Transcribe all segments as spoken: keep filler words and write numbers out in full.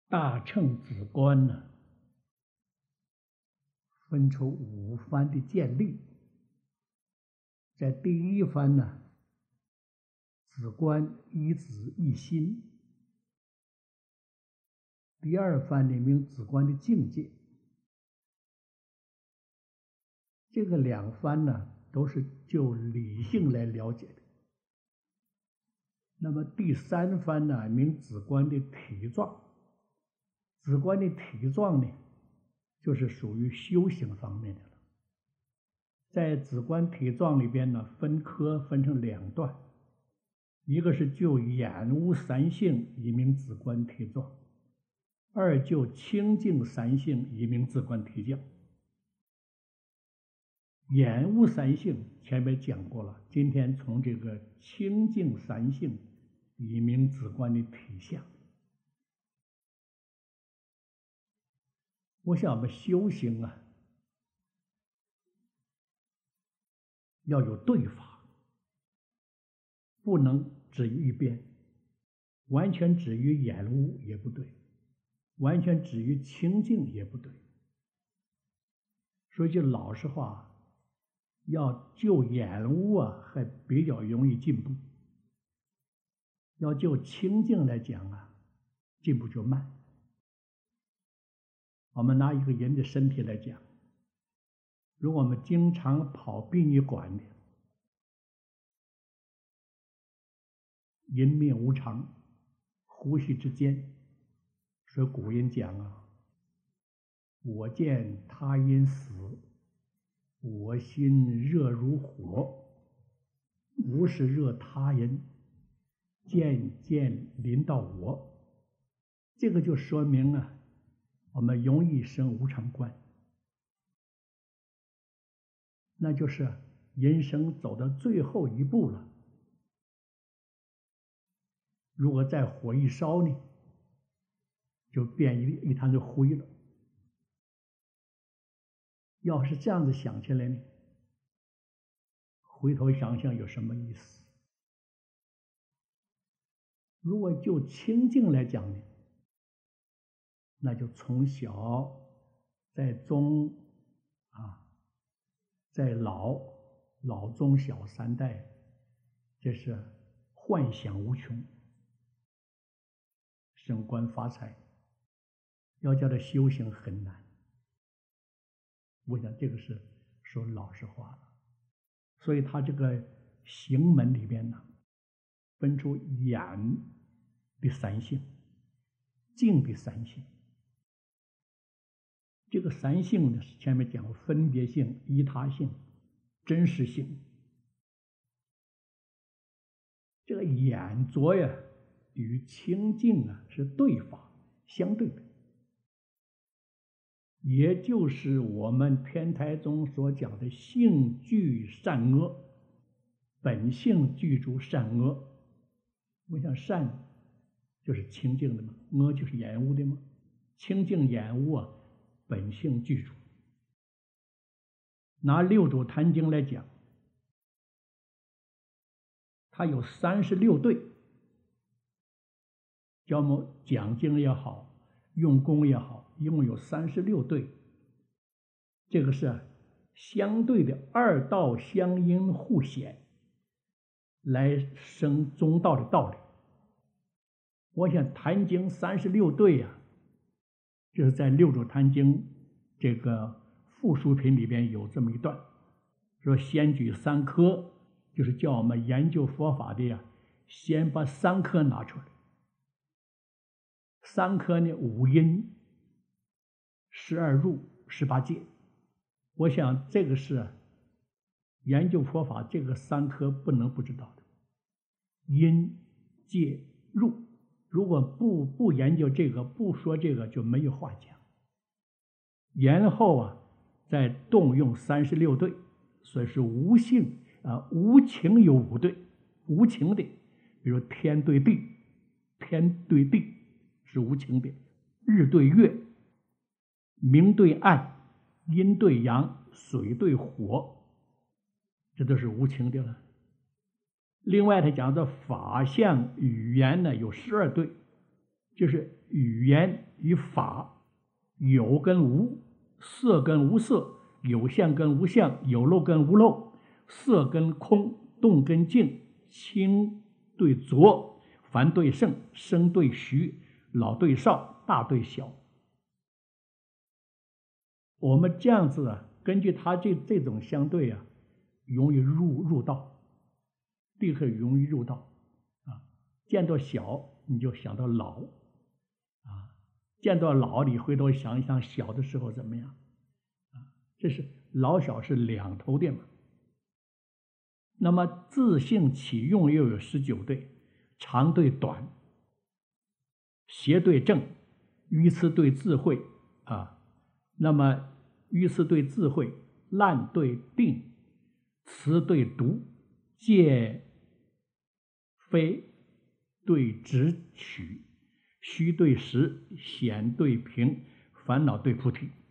大乘止观呢，分出五番的建立。在第一番呢，止观一止一心；第二番里面止观的境界。这个两番呢，都是就理性来了解的。那么第三番呢，名止观的体状。止观的体状呢，就是属于修行方面的了。在止观体状里边呢，分科分成两段，一个是就眼污三性以名止观体状，二就清净三性以名止观体教。眼污三性前面讲过了，今天从这个清净三性以名止观的体相。我想我们修行啊，要有对法，不能止于一边，完全止于眼污也不对，完全止于清净也不对。说句老实话，要救眼污啊，还比较容易进步；要就清净来讲啊，进步就慢。我们拿一个人的身体来讲，如果我们经常跑殡仪馆的，人命无常，呼吸之间，所以古人讲啊，我见他因死，我心热如火，无是热他人，渐渐临到我。这个就说明啊，我们容易生无常观，那就是人生走到最后一步了。如果再火一烧呢，就变一一滩的灰了。要是这样子想起来呢，回头想想有什么意思？如果就清净来讲呢，那就从小在中啊，在老老中小三代，这是幻想无穷，升官发财，要叫他修行很难。我想这个是说老实话了。所以他这个行门里边呢，分出眼的三性，净的三性。这个三性呢，前面讲过分别性、依他性、真实性。这个眼浊呀，与清净啊是对法，相对的。也就是我们天台宗所讲的性具善恶，本性具足善恶。我想善就是清净的嘛，恶就是染污的嘛。清净染污啊，本性具足。拿六祖坛经来讲，它有三十六对，叫我们讲经也好，用功也好，一共有三十六对。这个是相对的二道相因互显，来生中道的道理。我想坛经三十六对呀、啊，就是在六祖坛经这个附属品里边有这么一段，说先举三科，就是叫我们研究佛法的呀，先把三科拿出来。三科呢，五因、十二入、十八界。我想这个是研究佛法这个三科不能不知道的。因、界、入，如果不不研究这个，不说这个，就没有话讲。然后啊，再动用三十六对，所以是无性啊，无情有五对，无情的，比如天对地，天对地是无情的，日对月，明对暗，阴对阳，水对火，这都是无情的了。另外他讲的法相语言呢，有十二对， 就是语言与法，有跟无，色跟无色，有相跟无相，有漏跟无漏，色跟空，动跟静，清对浊，凡对圣，生对虚，老对少，大对小。我们这样子啊，根据他这这种相对啊，容易入入道，立刻容易入道啊。见到小你就想到老啊，见到老你回头想一想小的时候怎么样啊？这是老小是两头的嘛。那么自性起用又有十九对，长对短，邪对正，愚痴对智慧啊。那么愚痴对智慧，烂对定，慈对毒，戒非对直取，虚对实，显对平，烦恼对菩提。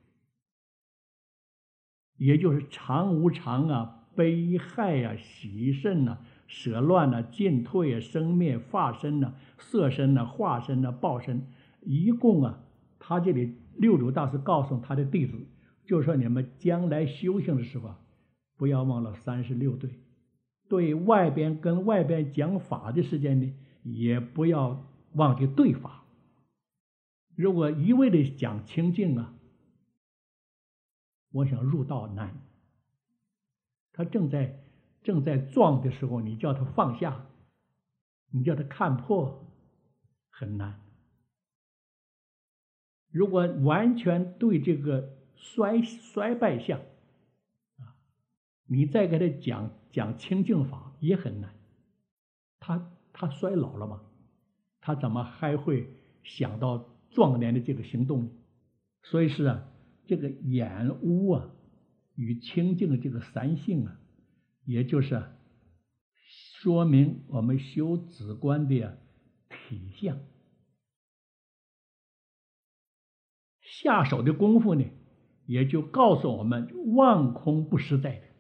也就是常无常啊，悲害啊，喜甚啊，舍乱啊，进退啊，生灭法身啊，色身啊，化身啊，报身，一共啊，他这里六祖大师告诉他的弟子，就说你们将来修行的时候啊，不要忘了三十六对，对外边跟外边讲法的时间呢，也不要忘记对法。如果一味的讲清净啊，我想入道难。他正在正在撞的时候，你叫他放下，你叫他看破，很难。如果完全对这个衰衰败相啊，你再给他讲讲清净法也很难。他他衰老了嘛，他怎么还会想到壮年的这个行动呢？所以是啊，这个眼污啊与清净的这个三性啊，也就是说明我们修止观的、啊、体相。下手的功夫呢，也就告诉我们妄空不实在的。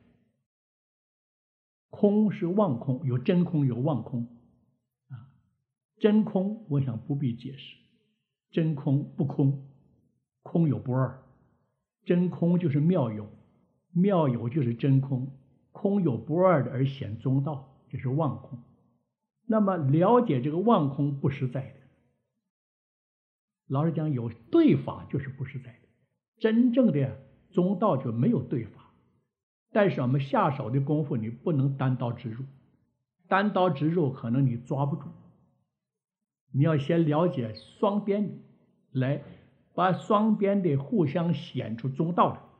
空是妄空，有真空有妄空啊。真空我想不必解释，真空不空，空有不二，真空就是妙有，妙有就是真空，空有不二的而显中道，这是妄空。那么了解这个妄空不实在的，老实讲有对法就是不实在的，真正的中道就没有对法。但是我们下手的功夫你不能单刀直入，单刀直入可能你抓不住，你要先了解双边，来把双边的互相显出中道来。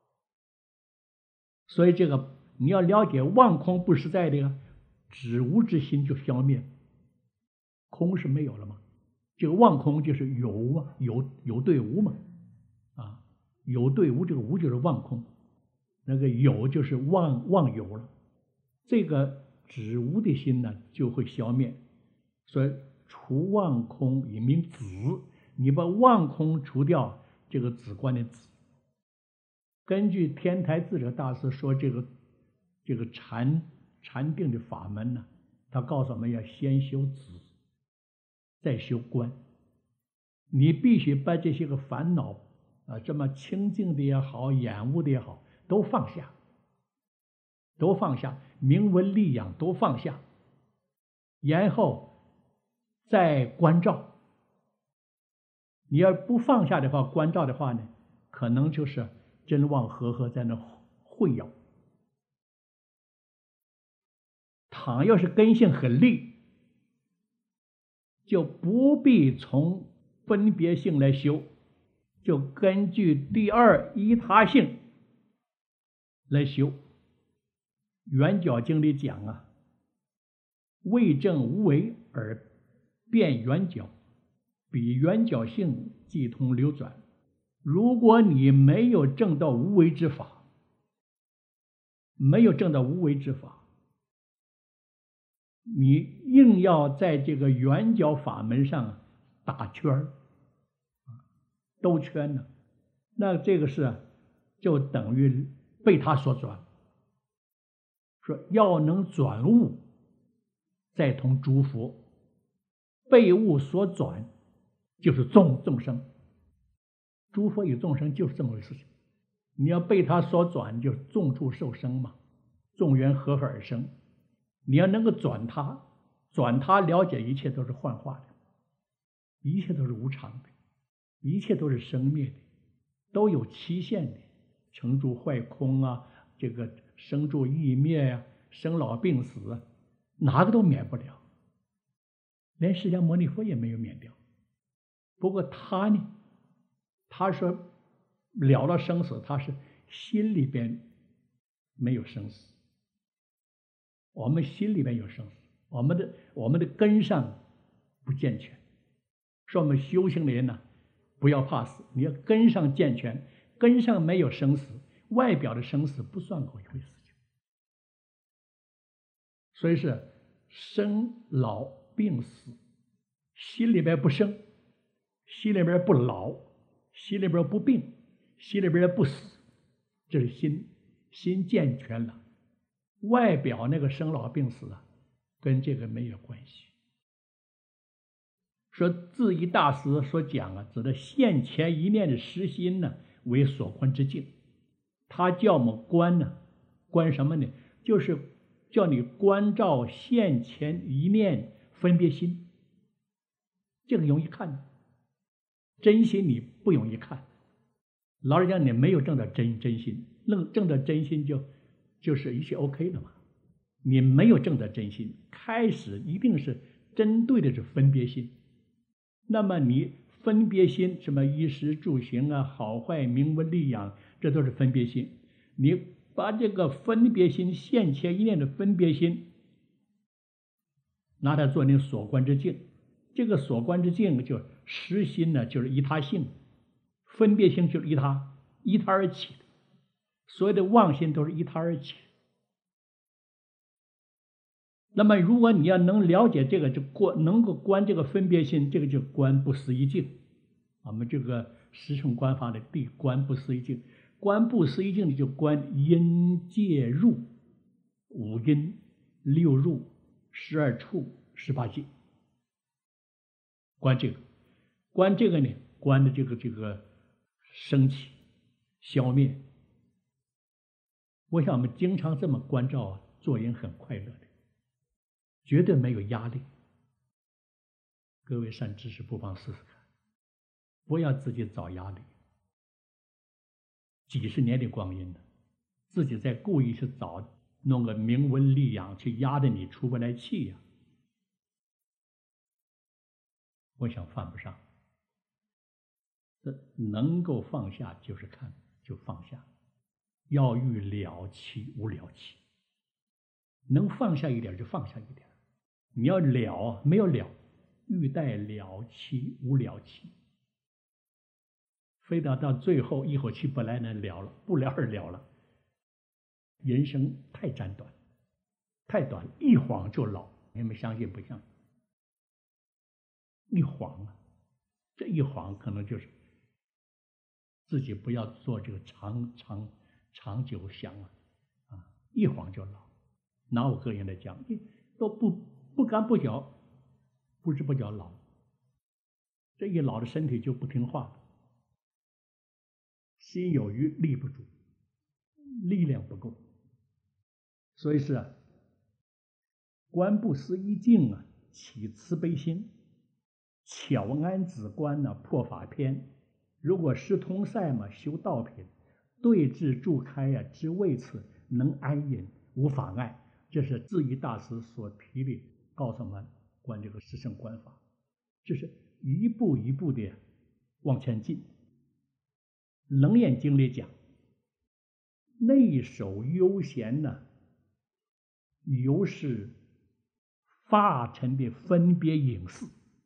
所以这个你要了解妄空不实在的，止无之心就消灭，空是没有了吗？这个妄空就是有啊，有有对无嘛，啊，有对无，这个无就是妄空，那个有就是妄妄有了，这个止无的心呢就会消灭。所以除妄空以明止，你把妄空除掉，这个止观的止。根据天台智者大师说，这个这个禅禅定的法门呢，他告诉我们要先修止，再修观。你必须把这些个烦恼啊，这么清净的也好，厌恶的也好，都放下，都放下，明文利养都放下，然后再关照。你要不放下的话，关照的话呢，可能就是真妄合合在那混淆。倘要是根性很利，就不必从分别性来修，就根据第二依他性来修。圆角经里讲啊，为证无为而变圆角，比圆角性即通流转。如果你没有证到无为之法，没有证到无为之法，你硬要在这个圆角法门上打圈兜圈呢，那这个是就等于被他所转。说要能转悟，再同诸佛，被悟所转， 就是众众生。诸佛与众生就是这么回事情。你要被他所转，就是众处受生嘛，众缘和合而生。你要能够转他，转他了解一切都是幻化的，一切都是无常的，一切都是生灭的，都有期限的，成住坏空啊，这个生住异灭呀、啊，生老病死啊，哪个都免不了，连释迦牟尼佛也没有免掉。不过他呢，他说了了生死，他是心里边没有生死，我们心里边有生死，我们的我们的根上不健全。说我们修行的人呢，不要怕死，你要根上健全，根上没有生死，外表的生死不算过一回事情。所以是生老病死，心里边不生，心里边不老，心里边不病，心里边不死，这是心心健全了。外表那个生老病死啊，跟这个没有关系。说智义大师所讲啊，指的现前一念的实心呢，为所观之境。他叫我们观呢，观什么呢？就是叫你关照现前一念分别心。这个容易看，真心你不容易看。老实讲，你没有证到真真心，证证到真心就就是一切 OK 了嘛。你没有证到真心，开始一定是针对的是分别心。那么你分别心，什么衣食住行啊、好坏名闻利养，这都是分别心。你把这个分别心，现前一念的分别心，拿它做你所观之境。这个所观之境，就实心呢，就是依他性；分别心就是依他，依他而起的。所有的妄心都是依他而起。那么，如果你要能了解这个，就观能够观这个分别心，这个就观不思议境。我们这个十乘观法的第观不思议境，观不思议境你就观因界入、五因、六入、十二处、十八界。观这个，观这个呢，观的这个这个升起、消灭。我想我们经常这么关照啊，做人很快乐的。绝对没有压力。各位善知识不妨试试看，不要自己找压力。几十年的光阴了，自己在故意去找弄个名闻利养去压着你出不来气呀、啊，我想犯不上。这能够放下就是看，就放下。要欲了期无了期，能放下一点就放下一点。你要了，没有了，欲待了期无了期，非得到最后一口气不来能了了，不了而了了。人生太短短，太短，一晃就老。你们相信不相信？一晃啊，这一晃可能就是自己不要做这个长长长久想啊啊，一晃就老。拿我个人来讲，都不。不干不觉，不知不觉老，这一老的身体就不听话了。心有余力不足，力量不够，所以是啊，观不思议境啊，起慈悲心，巧安止观呢、啊，破法篇。如果识通塞嘛，修道品，对治助开呀、啊，知为此，能安隐，无妨碍。这是智义大师所提的。告诉我们观这个十乘观法，就是一步一步的往前进。楞严经里讲，内守悠闲呢，犹是法尘的分别隐士，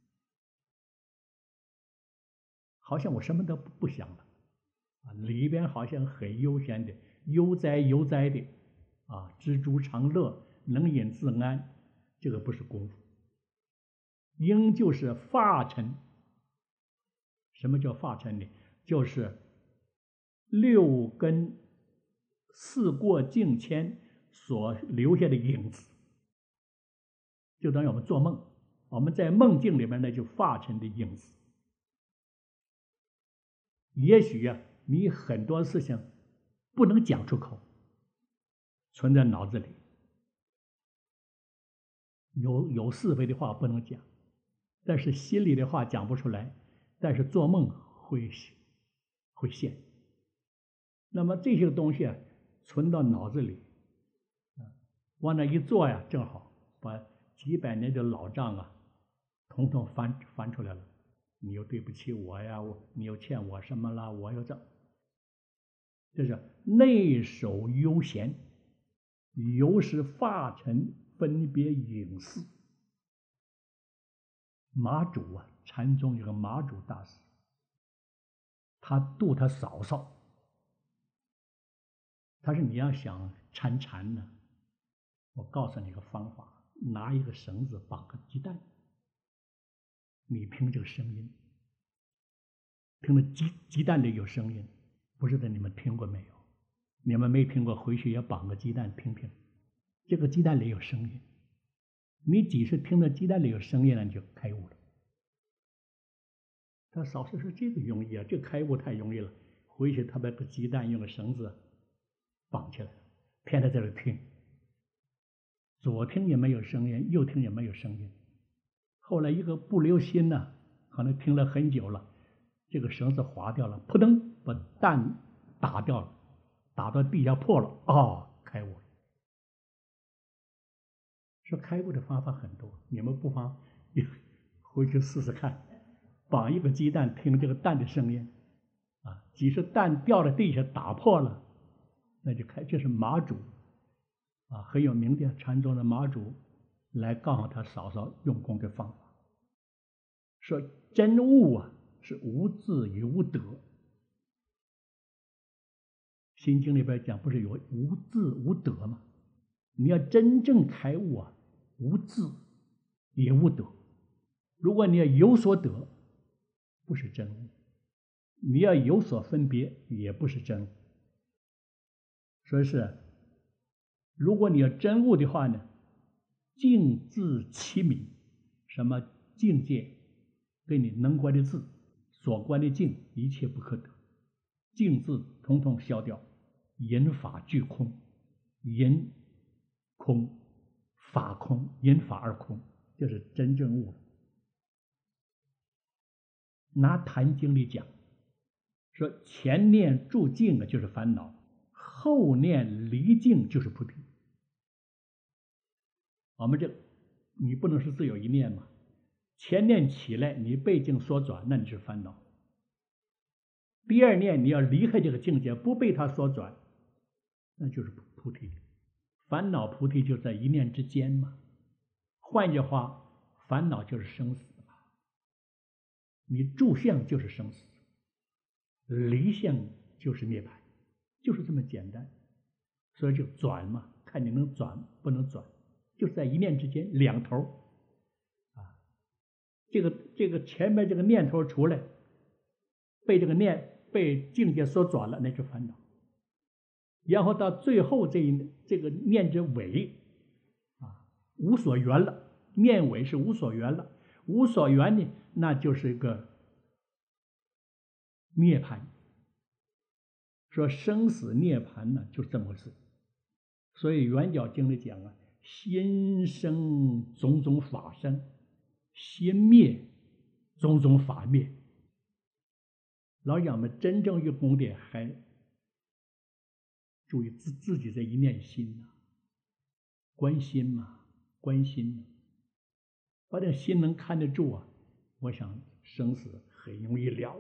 好像我什么都不想了啊，里边好像很悠闲的，悠哉悠哉的啊，知足常乐，能隐自安。这个不是功夫，应就是法尘。什么叫法尘呢？就是六根四过境迁所留下的影子，就等于我们做梦，我们在梦境里面呢，就法尘的影子。 也许呀、啊，你很多事情不能讲出口，存在脑子里，有有是非的话不能讲，但是心里的话讲不出来，但是做梦会会现。那么这些东西啊，存到脑子里，啊，往那一坐呀，正好把几百年的老账啊，统统翻翻出来了。你又对不起我呀，我你又欠我什么啦？我又这，这是内守幽闲，幽是法尘分别隐士。马祖啊，禅宗有个马祖大师，他度他嫂嫂。他说：“你要想参禅呢，我告诉你个方法，拿一个绳子绑个鸡蛋，你听这个声音，听着鸡鸡蛋里有声音，不知道你们听过没有？你们没听过，回去也绑个鸡蛋听听，这个鸡蛋里有声音。你几时听到鸡蛋里有声音了，你就开悟了。”他嫂子说：“这个容易啊，这开悟太容易了。”回去他把个鸡蛋用个绳子绑起来了，骗他在这听，左听也没有声音，右听也没有声音。后来一个不留心呢、啊，可能听了很久了，这个绳子滑掉了，扑腾把蛋打掉了，打到地下破了，哦，开悟了。说开悟的方法很多，你们不妨回去试试看，绑一个鸡蛋，听这个蛋的声音，啊，即使蛋掉到地下打破了，那就开，这是马祖啊，很有名的禅宗的马祖来告诉他嫂嫂用功的方法，说真悟啊是无智与无德。心经里边讲不是有无智无德吗？你要真正开悟啊，无智也无德。如果你要有所得，不是真悟；你要有所分别，也不是真悟。所以是，如果你要真悟的话呢，境自其名。什么境界？跟你能观的智所观的境，一切不可得。境字统统消掉，因法俱空，因空法空，因法而空，就是真正悟了。拿《坛经》里讲，说前念住境啊就是烦恼，后念离境就是菩提。我们这你不能是只有一念嘛？前念起来，你背境所转，那你是烦恼。第二念你要离开这个境界，不被它所转，那就是菩提。烦恼菩提就在一念之间嘛。换句话，烦恼就是生死嘛。你住相就是生死，离相就是涅槃，就是这么简单。所以就转嘛，看你能转不能转，就是在一念之间，两头啊。这个这个前面这个念头出来，被这个念。被境界所转了，那就烦恼。然后到最后这一这个念之尾，啊，无所缘了，念尾是无所缘了，无所缘呢，那就是一个涅槃。说生死涅槃呢，就这么回事。所以《圆教经》里讲啊，心生种种法生，心灭种种法灭。老讲们真正用功的还注意自自己这一念心呐、啊，观心嘛，观心、啊，把这心能看得住啊，我想生死很容易了。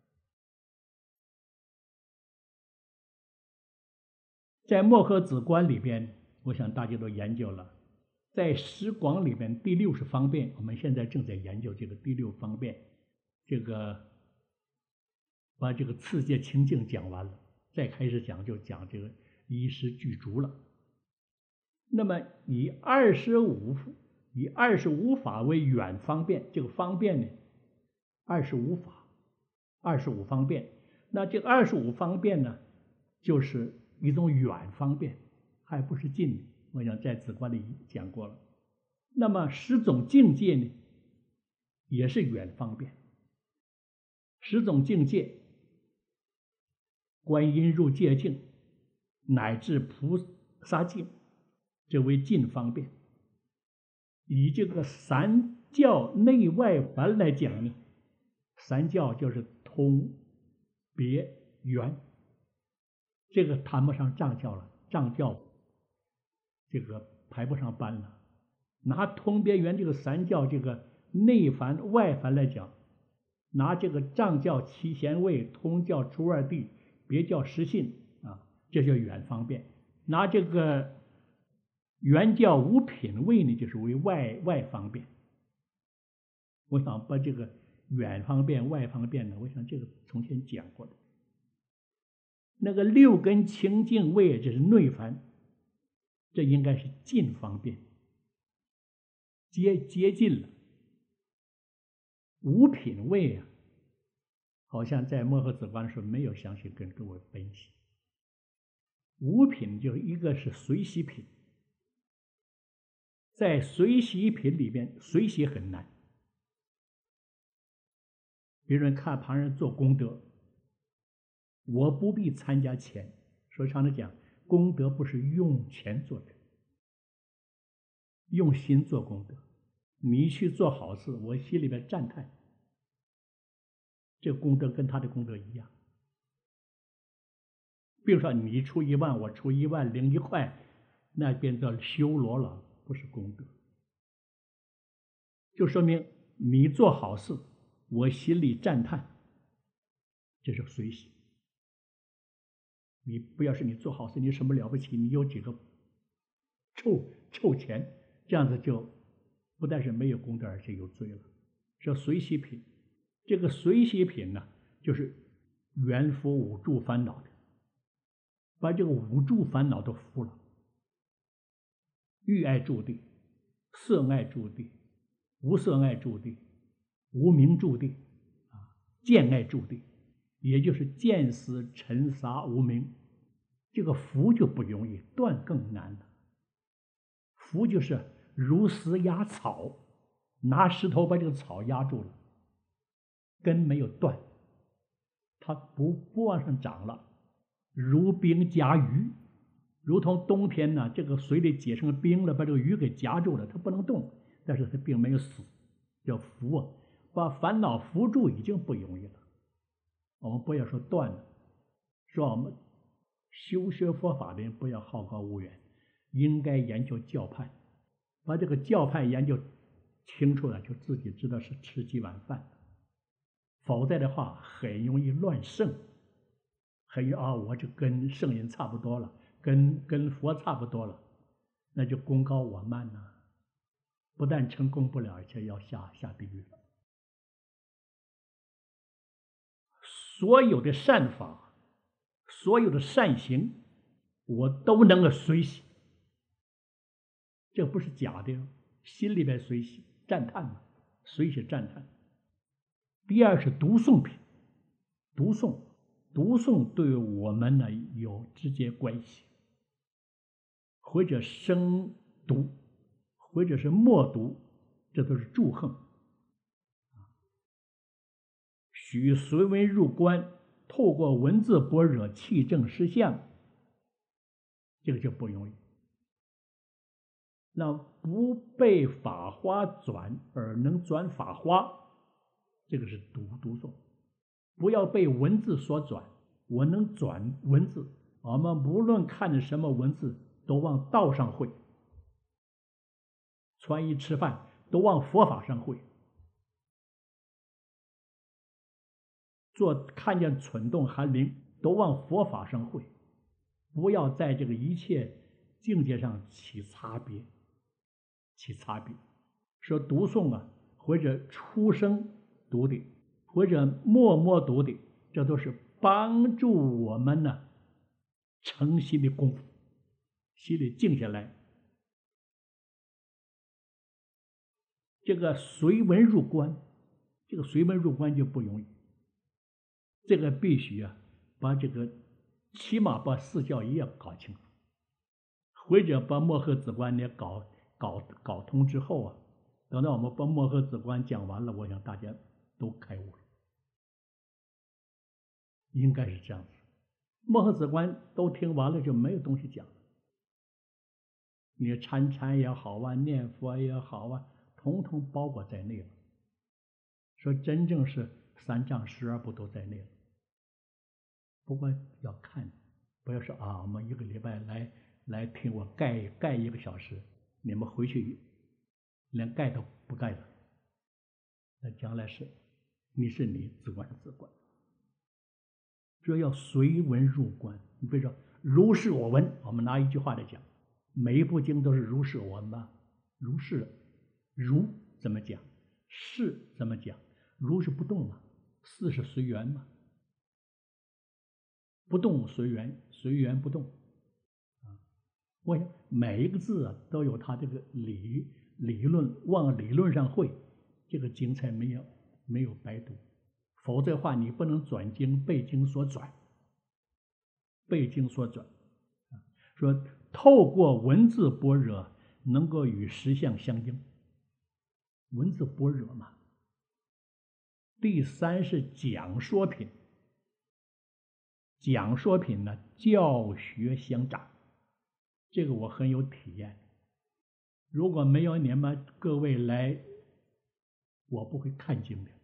在墨河子观里边，我想大家都研究了，在十广里边第六十方便，我们现在正在研究这个第六方便，这个。把这个次界清净讲完了，再开始讲就讲这个衣食具足了。那么以二十五以二十五法为远方便，这个方便呢，二十五法，二十五方便。那这个二十五方便呢，就是一种远方便，还不是近的。我想在子观里讲过了。那么十种境界呢，也是远方便。十种境界。 观音入戒境，乃至菩萨境，这为尽方便。以这个三教内外凡来讲呢，三教就是通、别、圆，这个谈不上藏教了，藏教这个排不上班了。拿通别圆这个三教这个内凡外凡来讲，拿这个藏教七贤位，通教初二谛，别教十信啊，这叫远方便。拿这个原教五品位呢，就是为外外方便。我想把这个远方便、外方便呢，我想这个从前讲过的。那个六根清净位，这是内凡，这应该是近方便，接接近了。五品位啊，好像在摩诃子观说没有详细跟各位分析。五品就是一个是随喜品，在随喜品里边，随喜很难。别人看旁人做功德，我不必参加钱。所以常常讲，功德不是用钱做的，用心做功德。你去做好事，我心里边赞叹，这功德跟他的功德一样。比如说你出一万，我出一万零一块，那变叫修罗了，不是功德。就说明你做好事，我心里赞叹，这是随喜。你不要是你做好事，你什么了不起？你有几个臭臭钱，这样子就不但是没有功德，而且有罪了。说随喜品，这个随喜品呢，就是缘伏五住烦恼的，把这个五住烦恼都伏了。欲爱住地，色爱住地，无色爱住地，无明住地，啊，见爱住地，也就是见思尘沙无明，这个伏就不容易，断更难了。伏就是如丝压草，拿石头把这个草压住了，根没有断，它不不往上长了。如冰夹鱼，如同冬天呢，这个水里结成冰了，把这个鱼给夹住了，它不能动，但是它并没有死，叫伏啊，把烦恼伏住已经不容易了。我们不要说断了，说我们修学佛法的人不要好高骛远，应该研究教派，把这个教派研究清楚了，就自己知道是吃几碗饭，否则的话很容易乱圣，很容易啊，我就跟圣人差不多了，跟跟佛差不多了，那就功高我慢呐、啊，不但成功不了，而且要下下地狱了。所有的善法，所有的善行，我都能够随喜，这不是假的，心里边随喜赞叹嘛，随喜赞叹。第二是读诵品，读诵，读诵对我们呢有直接关系，或者生读，或者是默读，这都是祝贺。许随文入观，透过文字般若气正实相，这个就不容易。那不被法花转而能转法花，这个是读读诵。不要被文字所转，我能转文字。我们无论看的什么文字，都往道上会；穿衣吃饭都往佛法上会。做看见蠢动寒灵，都往佛法上会，不要在这个一切境界上起差别，起差别。说读诵啊，或者出声读的，或者默默读的，这都是帮助我们呢诚心的功夫，心里静下来。这个随文入观，这个随文入观就不容易。这个必须啊，把这个起码把四教一要搞清楚，或者把摩诃子观也搞搞搞通之后啊，等到我们把摩诃子观讲完了，我想大家都开悟了，应该是这样子。 末和子观都听完了，就没有东西讲了。你参禅也好啊，念佛也好啊，统统包括在内了。说真正是三藏十二部都在内了。不过要看，不要说啊，我们一个礼拜来来听我盖盖一个小时，你们回去连盖都不盖了，那将来是你是你，自观是自观。这要随文入观。你比如说如是我闻，我们拿一句话来讲，每一部经都是如是我闻吧？如是，如怎么讲？是怎么讲？如是不动嘛，是是随缘嘛，不动随缘，随缘不动。啊，我想每一个字啊都有它这个理理论，往理论上会，这个经才没有没有白读。否则的话，你不能转经背经所转，背经所转。说透过文字般若，能够与实相相应。文字般若嘛。第三是讲说品，讲说品呢，教学相长，这个我很有体验。如果没有你们各位来，我不会看经的。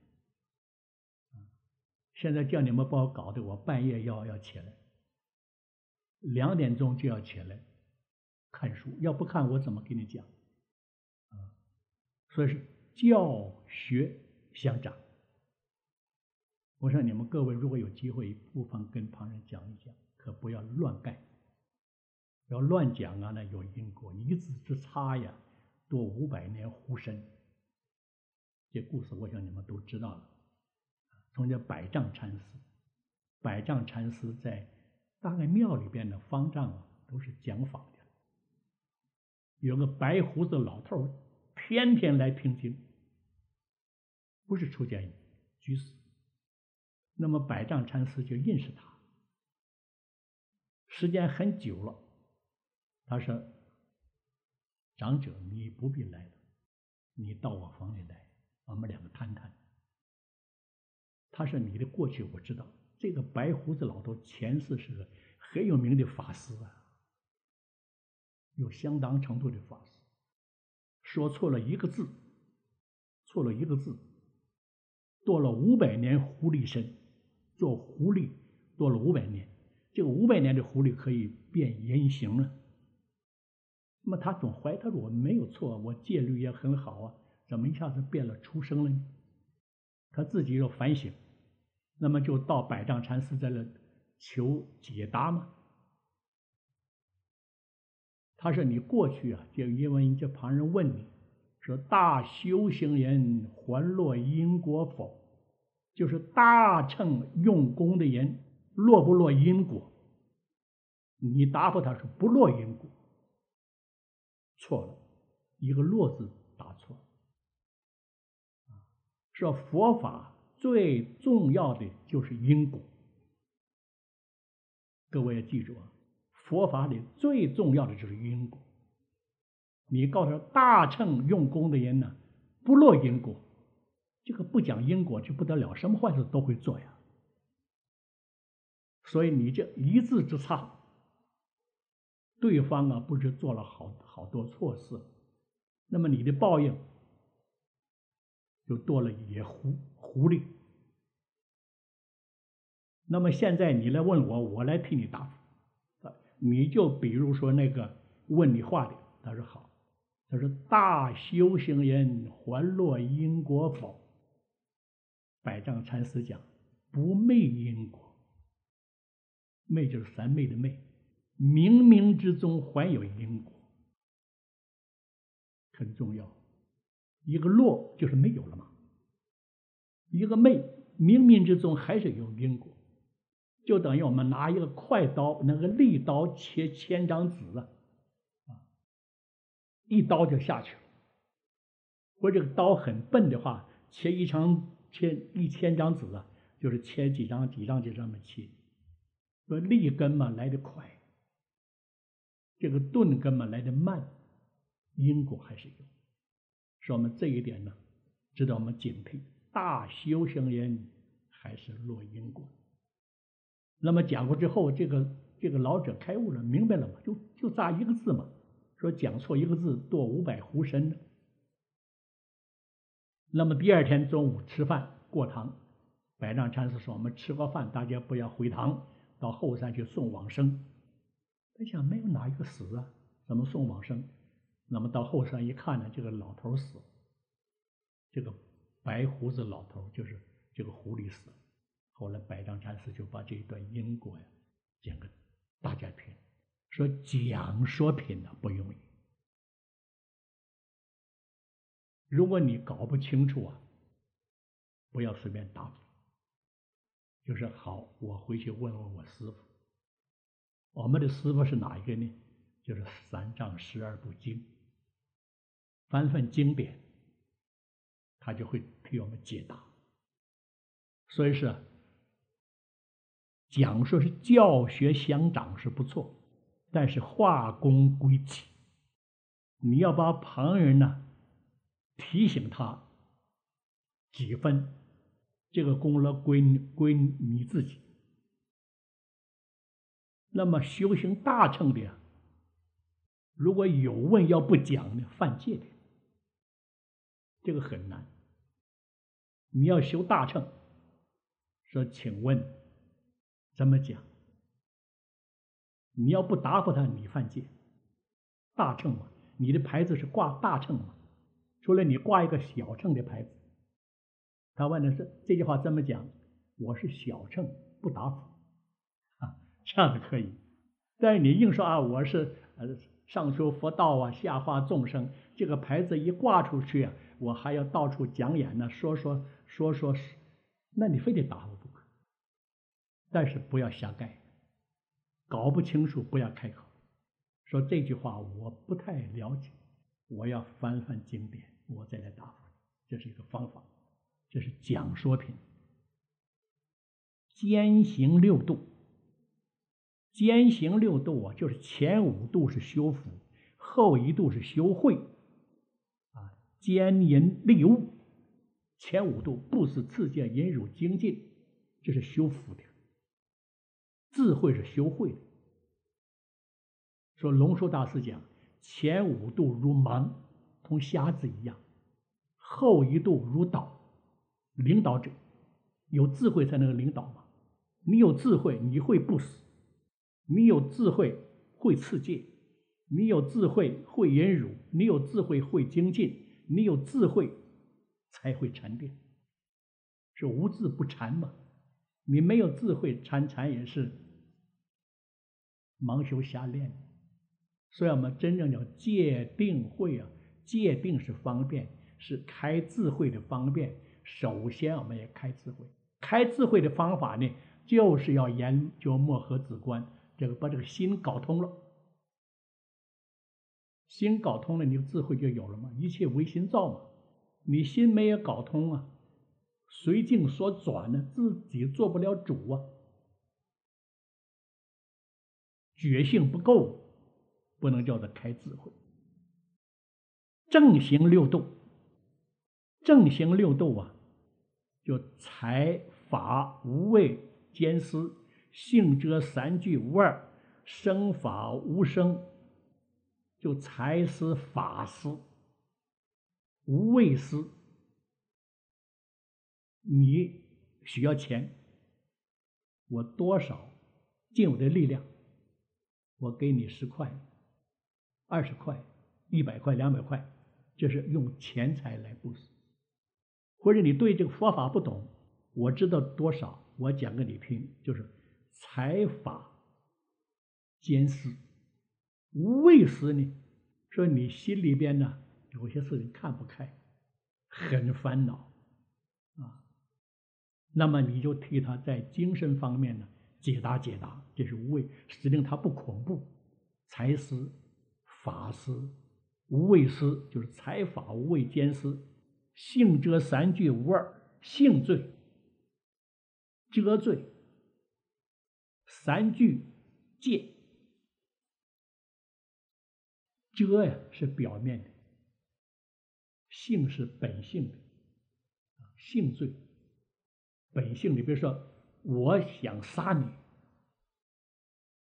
现在叫你们帮我搞的，我半夜要要起来，两点钟就要起来看书，要不看我怎么给你讲？啊，所以是教学相长。我想你们各位如果有机会，不妨跟旁人讲一讲，可不要乱盖。要乱讲啊，那有因果，一字之差呀，多五百年呼声。这故事我想你们都知道了。从这百丈禅师，百丈禅师在大概庙里边的方丈啊，都是讲法的。有个白胡子老头，天天来听经，不是出家人，居士。那么百丈禅师就认识他，时间很久了。他说：“长者，你不必来了，你到我房里来，我们两个谈谈。”他说：“你的过去我知道，这个白胡子老头前世是个很有名的法师啊，有相当程度的法师，说错了一个字，错了一个字，多了五百年狐狸身，做狐狸多了五百年，这个五百年的狐狸可以变人形了。那么他总怀疑，他说我没有错，我戒律也很好啊，怎么一下子变了出生了呢？他自己要反省。”那么就到百丈禅师这里求解答嘛。他说：“你过去啊，就因为这旁人问你说大修行人还落因果否？就是大乘用功的人落不落因果？你答复他说不落因果。错了，一个落字答错了。说佛法最重要的就是因果。各位要记住啊，佛法里最重要的就是因果。你告诉他大乘用功的人呢，不落因果，这个不讲因果就不得了，什么坏事都会做呀。所以你这一字之差，对方啊不是做了好好多错事，那么你的报应就多了野狐狐狸。那么现在你来问我，我来替你答复。你就比如说那个问你话的，他说好，他说大修行人还落因果否？百丈禅师讲不昧因果，昧就是三昧的昧，冥冥之中还有因果，很重要。一个落就是没有了嘛，一个昧冥冥之中还是有因果。就等于我们拿一个快刀，那个利刀切千张纸啊，一刀就下去了。或者这个刀很笨的话，切一张切一千张纸啊，就是切几张几张就这么切。说利根嘛来得快，这个钝根嘛来得慢，因果还是有。说我们这一点呢，值得我们警惕。大修行人还是落因果。 那么讲过之后，这个这个老者开悟了，明白了嘛？就就差一个字嘛，说讲错一个字堕五百湖参的。那么第二天中午吃饭过堂，百丈禅师说：“我们吃过饭，大家不要回堂，到后山去送往生。”他想，没有哪一个死啊，怎么送往生？那么到后山一看呢，这个老头死了，这个白胡子老头就是这个狐狸死了。后来百丈禅师就把这一段因果呀讲给大家听，说讲说品呢不容易。如果你搞不清楚啊，不要随便答复，就是好，我回去问问我师傅。我们的师傅是哪一个呢？就是三藏十二部经，翻翻经典，他就会替我们解答。所以是讲说是教学相长是不错，但是化功归己，你要把旁人呢提醒他几分，这个功劳归归你自己。那么修行大乘的呀，如果有问要不讲呢，犯戒的，这个很难。你要修大乘，说请问怎么讲？你要不答复他，你犯戒。大乘嘛，你的牌子是挂大乘嘛，除了你挂一个小乘的牌子。他问的是这句话怎么讲？我是小乘，不答复啊，这样子可以。但是你硬说啊，我是呃上修佛道啊，下化众生，这个牌子一挂出去啊，我还要到处讲演呢，说说说说，那你非得答复不可。但是不要瞎盖，搞不清楚不要开口。说这句话我不太了解，我要翻翻经典，我再来答复。这是一个方法，这是讲说品。兼行六度，兼行六度啊，就是前五度是修福，后一度是修慧啊。兼淫利物，前五度布施、持戒、忍辱、精进，这是修福的；智慧是修慧的。说龙树大师讲，前五度如盲，同瞎子一样；后一度如导，领导者。有智慧才能领导嘛。你有智慧，你会布施；你有智慧会持戒；你有智慧会忍辱；你有智慧会精进；你有智慧才会禅定。是无智不禅嘛？你没有智慧，禅禅也是盲修瞎练。所以我们真正叫戒定慧啊，戒定是方便，是开智慧的方便。首先我们也开智慧，开智慧的方法呢，就是要研究墨合止观，这个把这个心搞通了。心搞通了，你的智慧就有了嘛。一切唯心造嘛。你心没有搞通啊，随境所转呢，自己做不了主啊。觉性不够，不能叫做开智慧。正行六度，正行六度啊，就财法无畏兼施，性遮三聚无二，生法无生。就财施、法施、无畏施。你需要钱，我多少尽我的力量，我给你十块、二十块、一百块、两百块，这是用钱财来布施。或者你对这个佛法不懂，我知道多少，我讲给你听，就是财法兼施。无畏施呢，说你心里边呢有些事情看不开，很烦恼啊，那么你就替他在精神方面呢解答解答，这是无畏，使令他不恐怖。财施、法施、无畏施，就是财法无畏兼施。性遮三聚无二，性罪、遮罪、三聚戒。遮呀是表面的，性是本性的，性罪本性的。比如说我想杀你，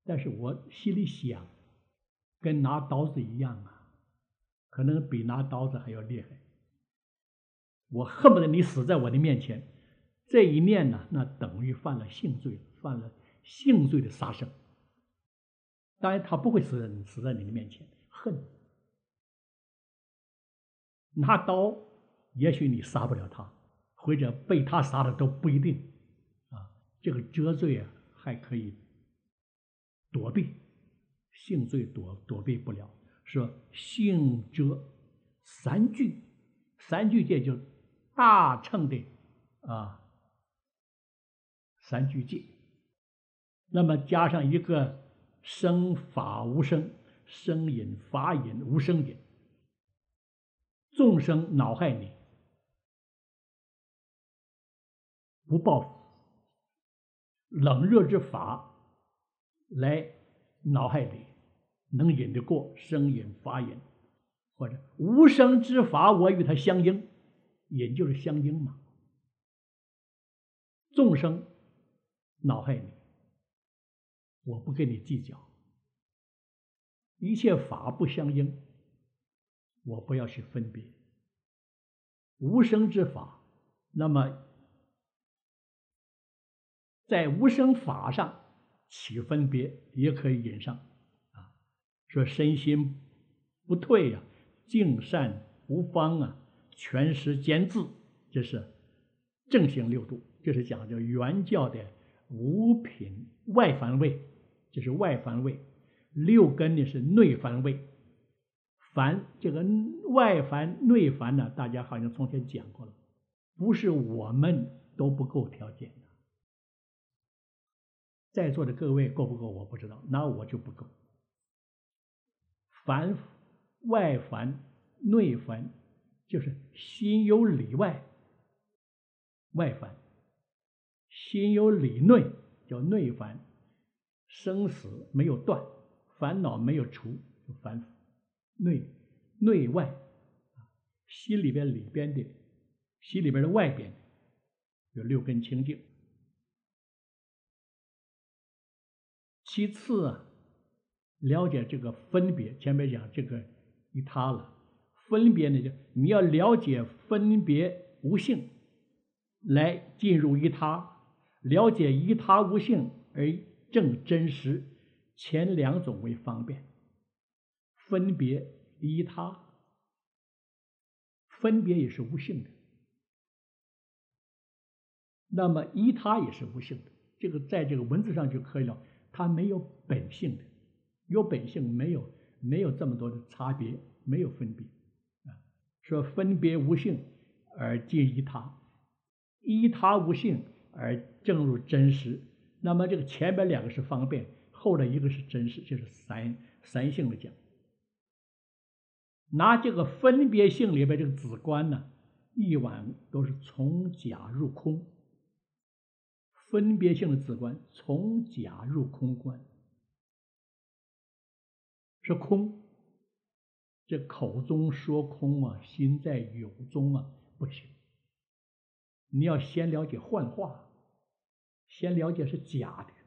但是我心里想，跟拿刀子一样啊，可能比拿刀子还要厉害。我恨不得你死在我的面前。这一念呢，那等于犯了性罪，犯了性罪的杀生。当然，他不会死在死在你的面前，恨。拿刀，也许你杀不了他，或者被他杀了都不一定啊。这个遮罪啊，还可以躲避，性罪躲躲避不了。说性遮三聚，三聚戒就大乘的啊。三聚戒，那么加上一个生法无生，生饮法饮无生饮，众生恼害你，不报冷热之法来恼害你，能引得过生饮法饮，或者无生之法我与他相应，引就是相应嘛。众生恼害你，我不跟你计较，一切法不相应，我不要去分别。无生之法，那么在无生法上起分别，也可以引上啊。说身心不退啊，净善无方啊，全实坚自，这是正行六度，这是讲究原教的五品外凡位，这是外凡位。六根呢是内凡位。凡这个外凡内凡呢，大家好像从前讲过了，不是我们都不够条件的。在座的各位够不够我不知道，那我就不够。凡外凡内凡，就是心有里外，外凡；心有里内，叫内凡。生死没有断，烦恼没有除，就凡内内外，心里边里边的，心里边的外边有六根清净。其次啊，了解这个分别，前面讲这个一他了，分别呢，就你要了解分别无性，来进入一他，了解一他无性而证真实，前两种为方便。分别一他，分别也是无性的，那么一他也是无性的，这个在这个文字上就可以了。它没有本性的，有本性没有没有这么多的差别，没有分别啊。说分别无性而尽一他，一他无性而正入真实。那么这个前边两个是方便，后来一个是真实，就是三三性的讲。拿这个分别性里边这个子观呢，一往都是从假入空。分别性的子观从假入空观，是空。这口中说空啊，心在有中啊，不行。你要先了解幻化，先了解是假的，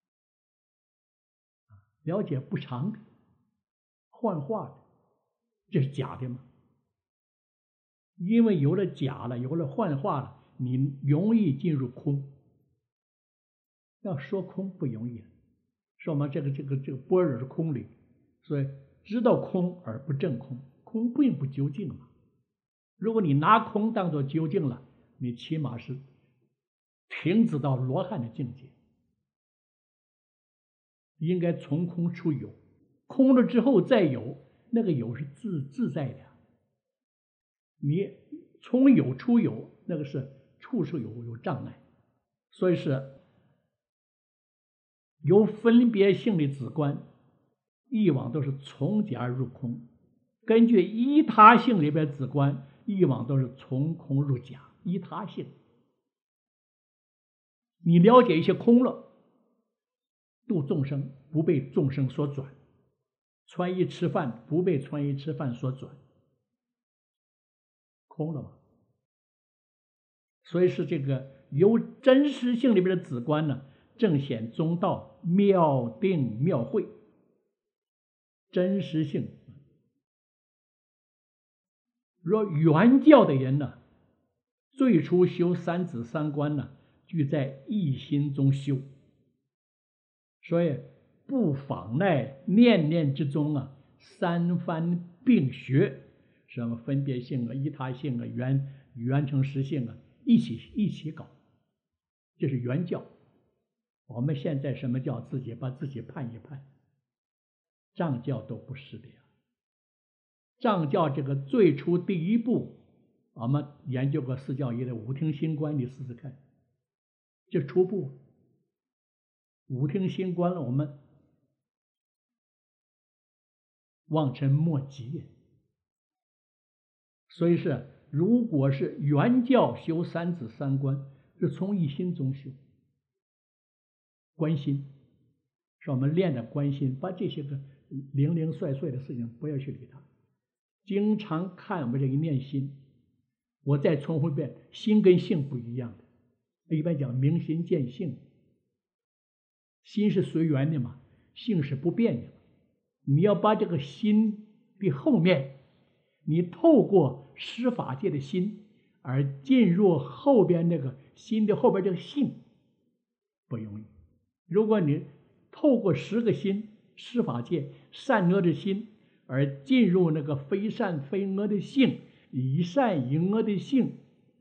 了解不常的、幻化的，这是假的吗？因为有了假了，有了幻化了，你容易进入空。要说空不容易，说嘛，这个这个这个般若是空理，所以知道空而不证空，空并不究竟嘛。如果你拿空当作究竟了，你起码是停止到罗汉的境界。应该从空出有，空了之后再有，那个有是自自在的。你从有出有，那个是处处有有障碍，所以是有分别性的子观，以往都是从假入空；根据依他性里边子观，以往都是从空入假。依他性，你了解一些空了，度众生不被众生所转，穿衣吃饭不被穿衣吃饭所转，空了嘛？所以是这个由真实性里边的子观呢， 正显中道，妙定妙慧，真实性。若原教的人呢，最初修三子三观呢，俱在一心中修，所以不妨碍念念之中啊，三番并学，什么分别性啊、依他性啊、缘缘成实性啊，一起一起搞，这是原教。我们现在什么叫自己把自己判一判？藏教都不是的呀。藏教这个最初第一步，我们研究过四教义的五听心观，你试试看，这初步五听心观了，我们望尘莫及。所以是，如果是原教修三子三观，是从一心中修，观心，是我们练的观心，把这些个零零碎碎的事情不要去理它，经常看我们这一念心。我再重复一遍，心跟性不一样的，一般讲明心见性，心是随缘的嘛，性是不变的嘛。你要把这个心的后面，你透过施法界的心而进入后边那个心的后边这个性，不容易。如果你透过十个心，施法界善恶的心，而进入那个非善非恶的性，以善以恶的性，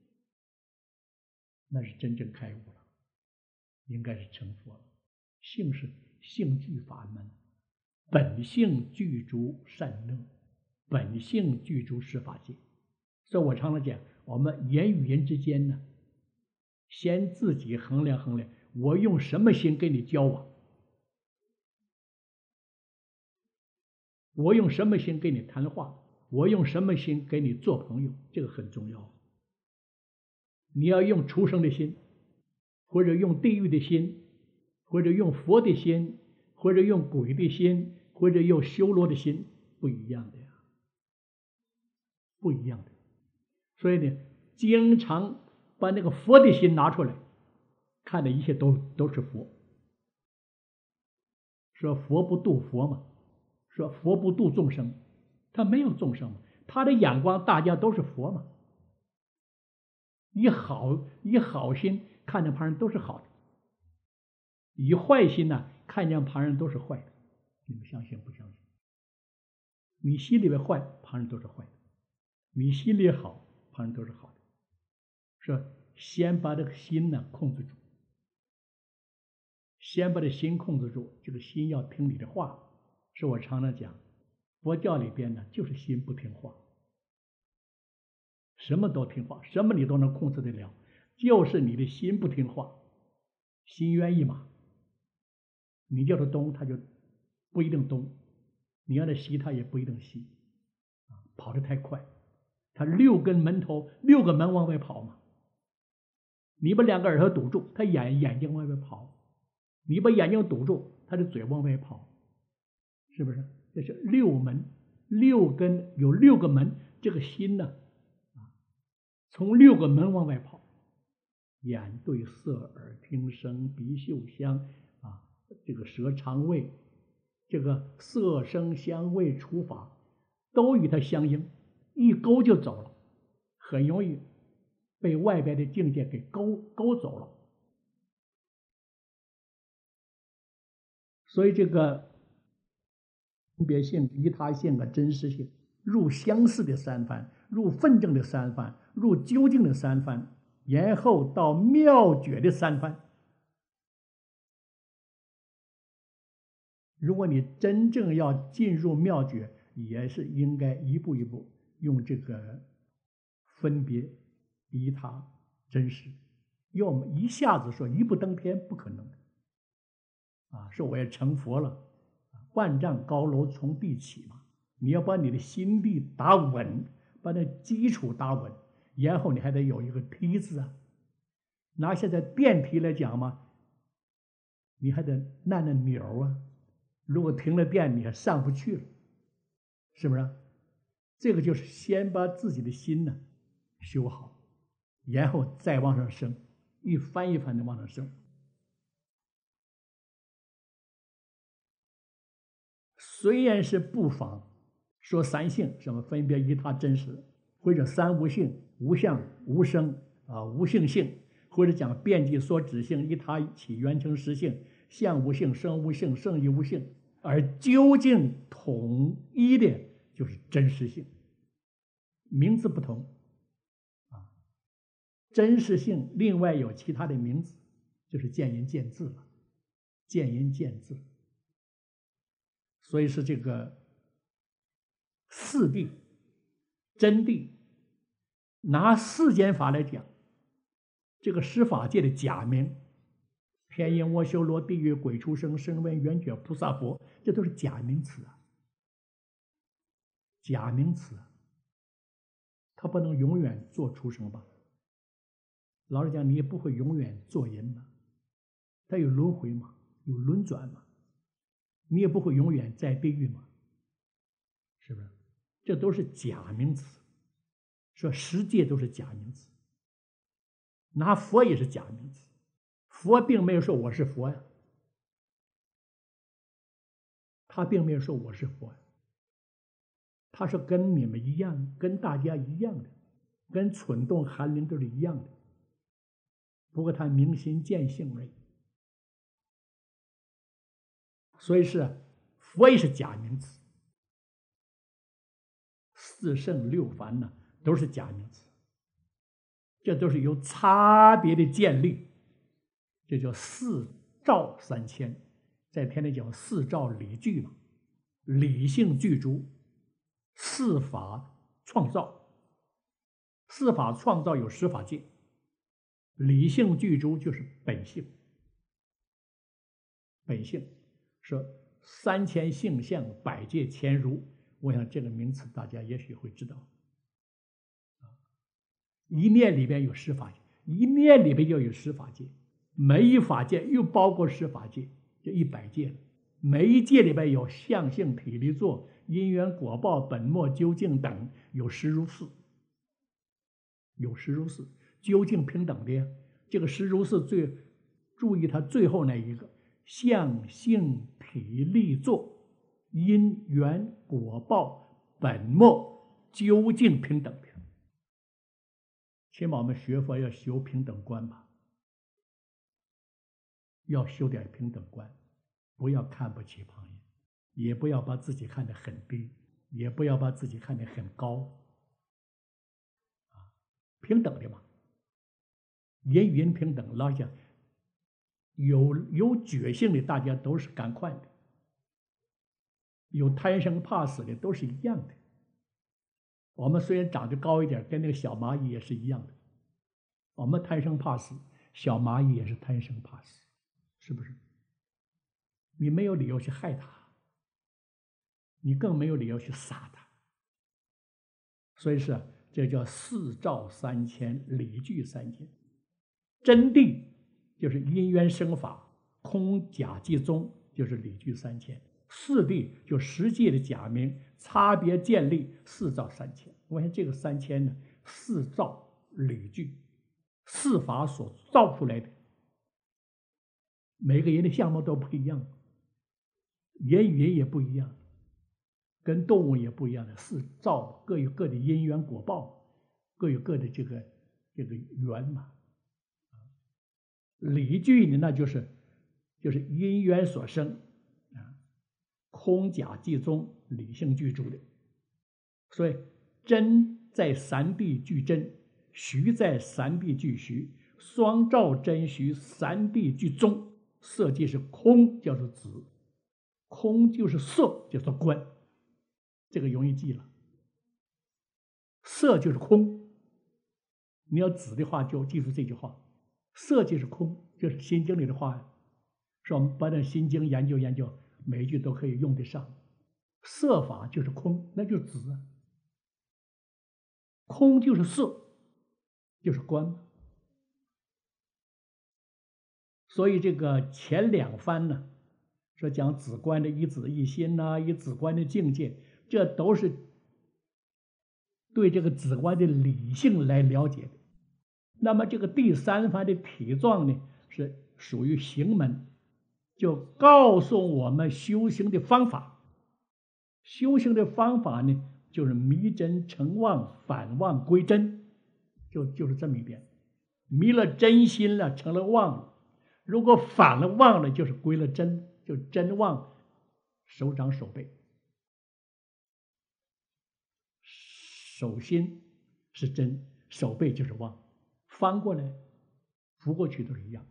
那是真正开悟了，应该是成佛了。性是性具法门，本性具足善恶，本性具足施法界。所以我常常讲，我们人与人之间呢，先自己衡量衡量，我用什么心跟你交往，我用什么心跟你谈话，我用什么心跟你做朋友，这个很重要。你要用畜生的心，或者用地狱的心，或者用佛的心，或者用鬼的心，或者用修罗的心，不一样的呀，不一样的。所以呢，经常把那个佛的心拿出来，看的一切都都是佛。说佛不度佛嘛，说佛不度众生，他没有众生嘛，他的眼光大家都是佛嘛。以好以好心看见旁人都是好的，以坏心呢，看见旁人都是坏的。你们相信不相信？你心里边坏，旁人都是坏的；你心里好，旁人都是好的。说先把这个心呢控制住，先把这心控制住，这个心要听你的话。是我常常讲，佛教里边呢，就是心不听话，什么都听话，什么你都能控制得了，就是你的心不听话，心猿意马。你叫他东，他就不一定东；你让他西，他也不一定西。跑得太快，他六根门头，六个门往外跑嘛。你把两个耳朵堵住，他眼眼睛往外跑；你把眼睛堵住，他的嘴往外跑。是不是？这是六门，六根有六个门，这个心呢，啊，从六个门往外跑，眼对色，耳听声，鼻嗅香，啊，这个舌尝味，这个色声香味触法都与它相应，一勾就走了，很容易被外边的境界给勾勾走了。所以这个分别性、依他性和真实性，入相似的三番，入分证的三番，入究竟的三番，然后到妙觉的三番。如果你真正要进入妙觉，也是应该一步一步用这个分别、依他、真实。要么一下子说一步登天，不可能啊！说我要成佛了。万丈高楼从地起嘛，你要把你的心地打稳，把那基础打稳，然后你还得有一个梯子啊。拿现在电梯来讲嘛，你还得按按钮啊。如果停了电，你还上不去了，是不是？这个就是先把自己的心呢修好，然后再往上升，一番一番的往上升。 虽然是不妨说三性，什么分别依他真实，或者三无性、无相、无生啊、无性性，或者讲遍计所指性依他起缘成实性，相无性、生无性、圣亦无性，而究竟统一的就是真实性。名字不同啊，真实性另外有其他的名字，就是见仁见智了，见仁见智。所以是这个四谛、真谛，拿世间法来讲，这个十法界的假名，天音、阿修罗、地狱、鬼、畜生、声闻、缘觉、菩萨、佛，这都是假名词啊，假名词啊，他不能永远做畜生吧？老实讲，你也不会永远做人吧？他有轮回嘛，有轮转嘛，你也不会永远在地狱嘛，是不是？这都是假名词，说十界都是假名词。拿佛也是假名词，佛并没有说我是佛呀，他并没有说我是佛呀，他说跟你们一样，跟大家一样的，跟蠢动寒灵都是一样的，不过他明心见性而已。所以是佛也是假名词，四圣六凡呢都是假名词，这都是由差别的建立，这叫四照三千，在天里讲四照理具嘛，理性具足，四法创造，四法创造有十法界，理性具足就是本性，本性说三千性相，百界千如，我想这个名词大家也许会知道。一念里边有十法界，一念里边又有十法界，每一法界又包括十法界，就一百界了。每一界里边有相性、体力作、因缘果报、本末究竟等，有十如是，有十如是，究竟平等的呀。这个十如是最注意它最后那一个相性体力作因缘果报本末究竟平等的。起码我们学佛要修平等观吧，要修点平等观，不要看不起旁人，也不要把自己看得很低，也不要把自己看得很高，啊，平等的嘛，人与人平等。老实讲，有有觉性的大家都是赶快的，有贪生怕死的都是一样的。我们虽然长得高一点，跟那个小蚂蚁也是一样的。我们贪生怕死，小蚂蚁也是贪生怕死，是不是？你没有理由去害它，你更没有理由去杀它。所以是这叫四照三千，理具三千。真谛就是因缘生法，空假即宗就是理具三千。四谛就实际的假名，差别建立四照三千。我想这个三千呢，四照理具，四法所造出来的，每个人的相貌都不一样，人与人也不一样，跟动物也不一样的。四照各有各的因缘果报，各有各的这个这个缘嘛。理具呢，那就是就是因缘所生。空假即宗，理性具足的。所以真在三谛具真，虚在三谛具虚，双照真虚，三谛具宗。色即是空，叫做子；空就是色，叫做观。这个容易记了，色就是空。你要子的话，就记住这句话：色即是空，就是《心经》里的话。说我们把那《心经》研究研究，每一句都可以用得上。色法就是空，那就是子；空就是色，就是观。所以这个前两番呢，说讲止观的一子一心呐、啊，以止观的境界，这都是对这个止观的理性来了解的。那么这个第三番的体状呢，是属于行门，就告诉我们修行的方法。 修行的方法呢，就是迷真成妄，反妄归真，就就是这么一点。迷了真心了，成了妄了；如果反了妄了，就是归了真，就真妄，手掌手背。手心是真，手背就是妄，翻过来、扶过去都是一样。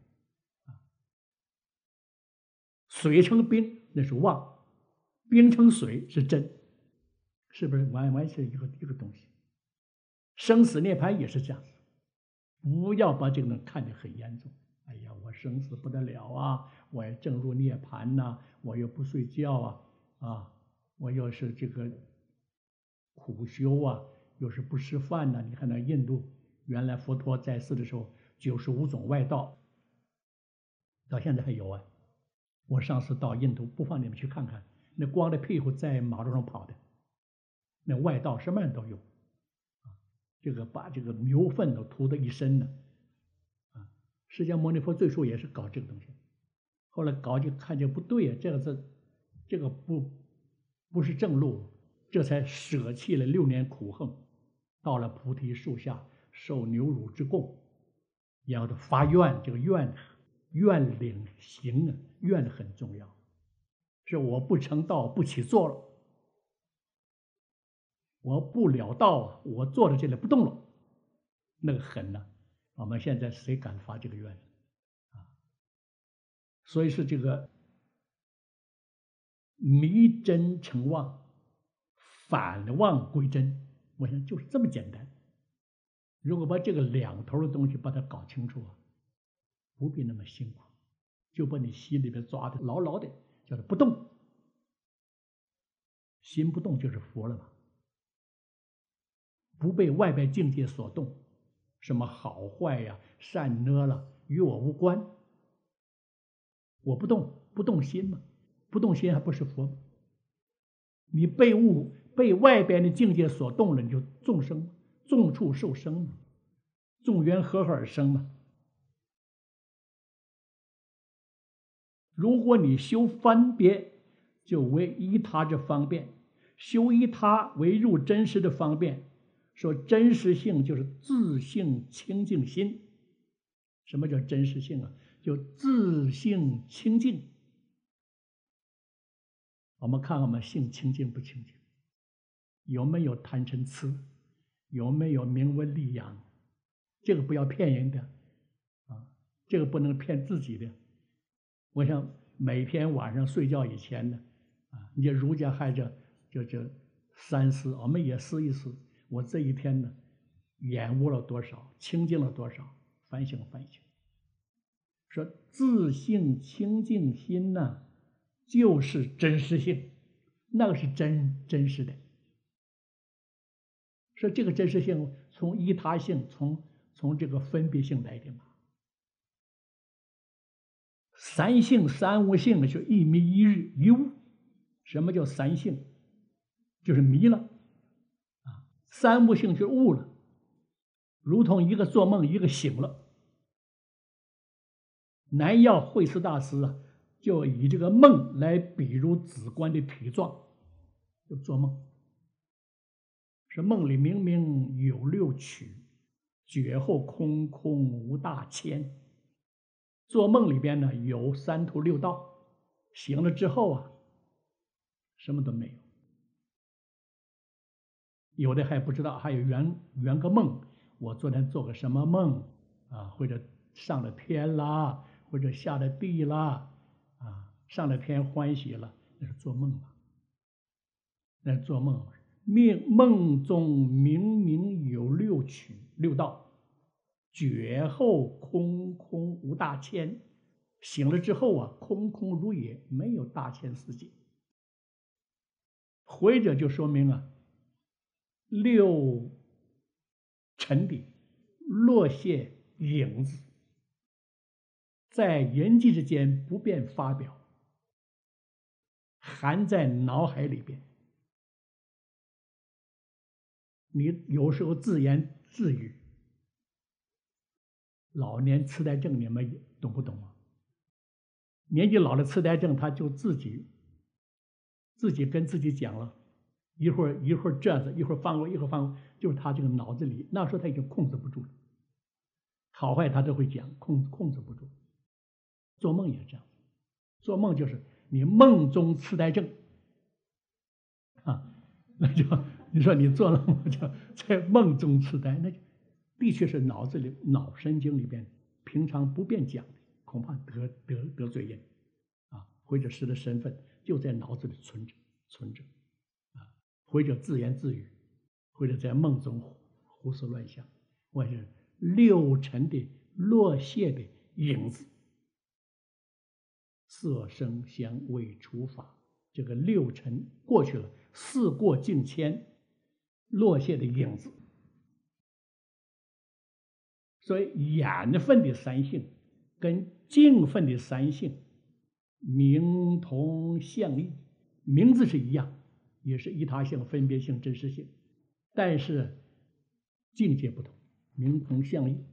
水成冰那是妄，冰成水是真，是不是完完全一个一个东西？生死涅槃也是这样子，不要把这个人看得很严重。哎呀，我生死不得了啊！我要证入涅槃呐、啊，我又不睡觉啊啊！我又是这个苦修啊，又是不吃饭呐、啊。你看那印度，原来佛陀在世的时候，九十五种外道，到现在还有啊。我上次到印度，不妨你们去看看，那光着屁股在马路上跑的，那外道什么人都有，啊，这个把这个牛粪都涂得一身呢，啊，释迦牟尼佛最初也是搞这个东西，后来搞就看见不对啊，这个是这个不不是正路，这才舍弃了六年苦恨，到了菩提树下受牛乳之供，然后发愿，这个愿。愿领行啊，愿很重要。是我不成道，不起作了，我不了道啊，我坐在这里不动了，那个狠呢、啊？我们现在谁敢发这个愿啊？所以是这个迷真成妄，反妄归真。我想就是这么简单。如果把这个两头的东西把它搞清楚啊，不必那么辛苦。就把你心里边抓的牢牢的，叫做不动，心不动就是佛了嘛，不被外边境界所动，什么好坏呀、善恶了，与我无关。我不动，不动心嘛，不动心还不是佛吗？你被物被外边的境界所动了，你就众生众处受生嘛，众缘和合而生嘛。如果你修分别，就为依他之方便；修依他为入真实的方便。说真实性就是自性清净心。什么叫真实性啊？就自性清净。我们看我们性清净不清净？有没有贪嗔痴？有没有名闻利养？这个不要骗人的啊，这个不能骗自己的。我想每天晚上睡觉以前呢，啊，你儒家还着就就三思，我们也思一思，我这一天呢，掩悟了多少，清净了多少，反省反省。说自性清净心呢、啊，就是真实性，那个是真真实的。说这个真实性从依他性，从从这个分别性来的嘛。三性三无性就一迷一日一悟。什么叫三性？就是迷了啊。三无性就悟了，如同一个做梦，一个醒了。南药慧思大师啊，就以这个梦来比如子观的体状，就做梦。是梦里明明有六曲，觉后空空无大千。做梦里边呢有三途六道，醒了之后啊，什么都没有。有的还不知道，还有圆圆个梦，我昨天做个什么梦啊？或者上了天啦，或者下了地啦，啊，上了天欢喜了，那是做梦了，那是做梦。命梦中明明有六曲六道，觉后空空无大千。醒了之后啊，空空如也，没有大千世界。或者就说明啊，六尘底落谢影子，在人际之间不便发表，含在脑海里边。你有时候自言自语，老年痴呆症你们懂不懂啊？年纪老的痴呆症，他就自己自己跟自己讲了， 一会儿一会儿这样子，一会儿翻过，一会儿翻过，就是他这个脑子里那时候他已经控制不住了，好坏他都会讲，控控制不住。做梦也这样，做梦就是你梦中痴呆症啊，那就你说你做了梦就在梦中痴呆，那就的确是脑子里脑神经里边平常不便讲的，恐怕得得得罪人啊，或者使的身份就在脑子里存着存着啊，或者自言自语，或者在梦中胡胡思乱想，或者是六尘的落谢的影子。色声香味触法，这个六尘过去了，事过境迁，落谢的影子。所以眼分的三性跟境分的三性名同相异，名字是一样，也是依他性、分别性、真实性，但是境界不同，名同相异。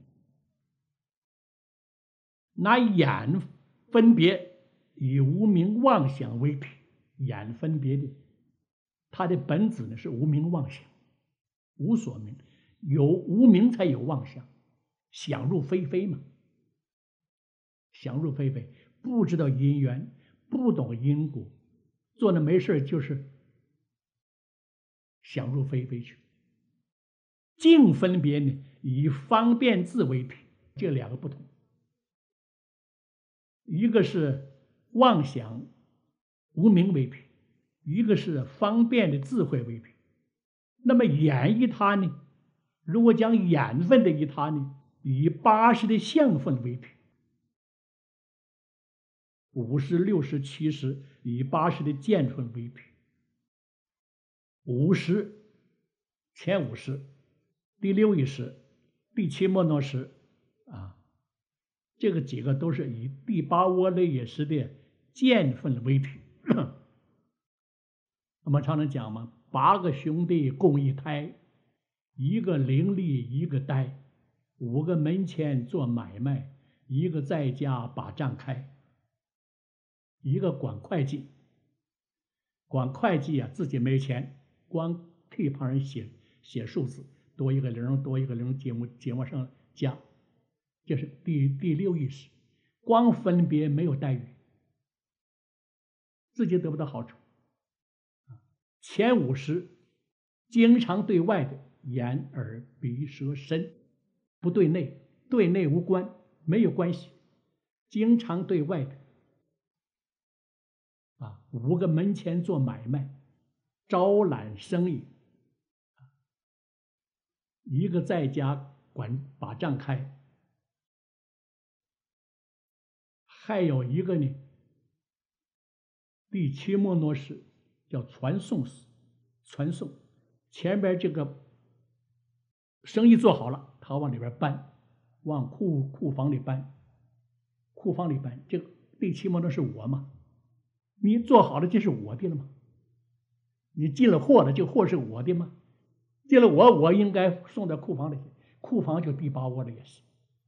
拿眼分别以无明妄想为体，眼分别的，它的本质呢是无明妄想，无所明，有无明才有妄想，想入非非嘛，想入非非，不知道因缘，不懂因果，做的没事就是想入非非去。境分别呢，以方便智为体，这两个不同，一个是妄想无明为体，一个是方便的智慧为体。那么眼依他呢，如果讲眼分的依他呢，以八识的相分为体，五识、六识、七识以八识的见分为体，五识、前五识、第六意识、第七末那识啊，这个几个都是以第八窝类也识的见分为体。我们常常讲嘛，八个兄弟共一胎，一个伶俐一个呆，五个门前做买卖，一个在家把账开。一个管会计，管会计啊，自己没钱，光替旁人写写数字，多一个零多一个零，节目节目上加，这是第第六意识，光分别没有待遇，自己得不到好处。前五识经常对外的眼耳鼻舌身，不对内，对内无关，没有关系，经常对外的啊，五个门前做买卖，招揽生意，一个在家管把账开，还有一个呢，第七末那识叫传送识，传送前边这个生意做好了，他往里边搬，往库库房里搬，库房里搬，这个第七末那是我嘛？你做好了，这是我的了吗？你进了货了，这货是我的吗？进了我，我应该送到库房里去。库房就第八窝了也是。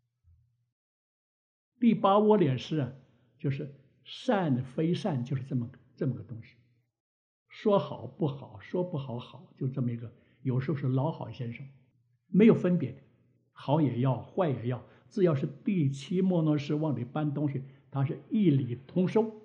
第八窝也是啊，就是善非善，就是这么这么个东西。说好不好，说不好好，就这么一个。有时候是老好先生，没有分别的，好也要，坏也要，只要是第七末那识往里搬东西，它是一理通收。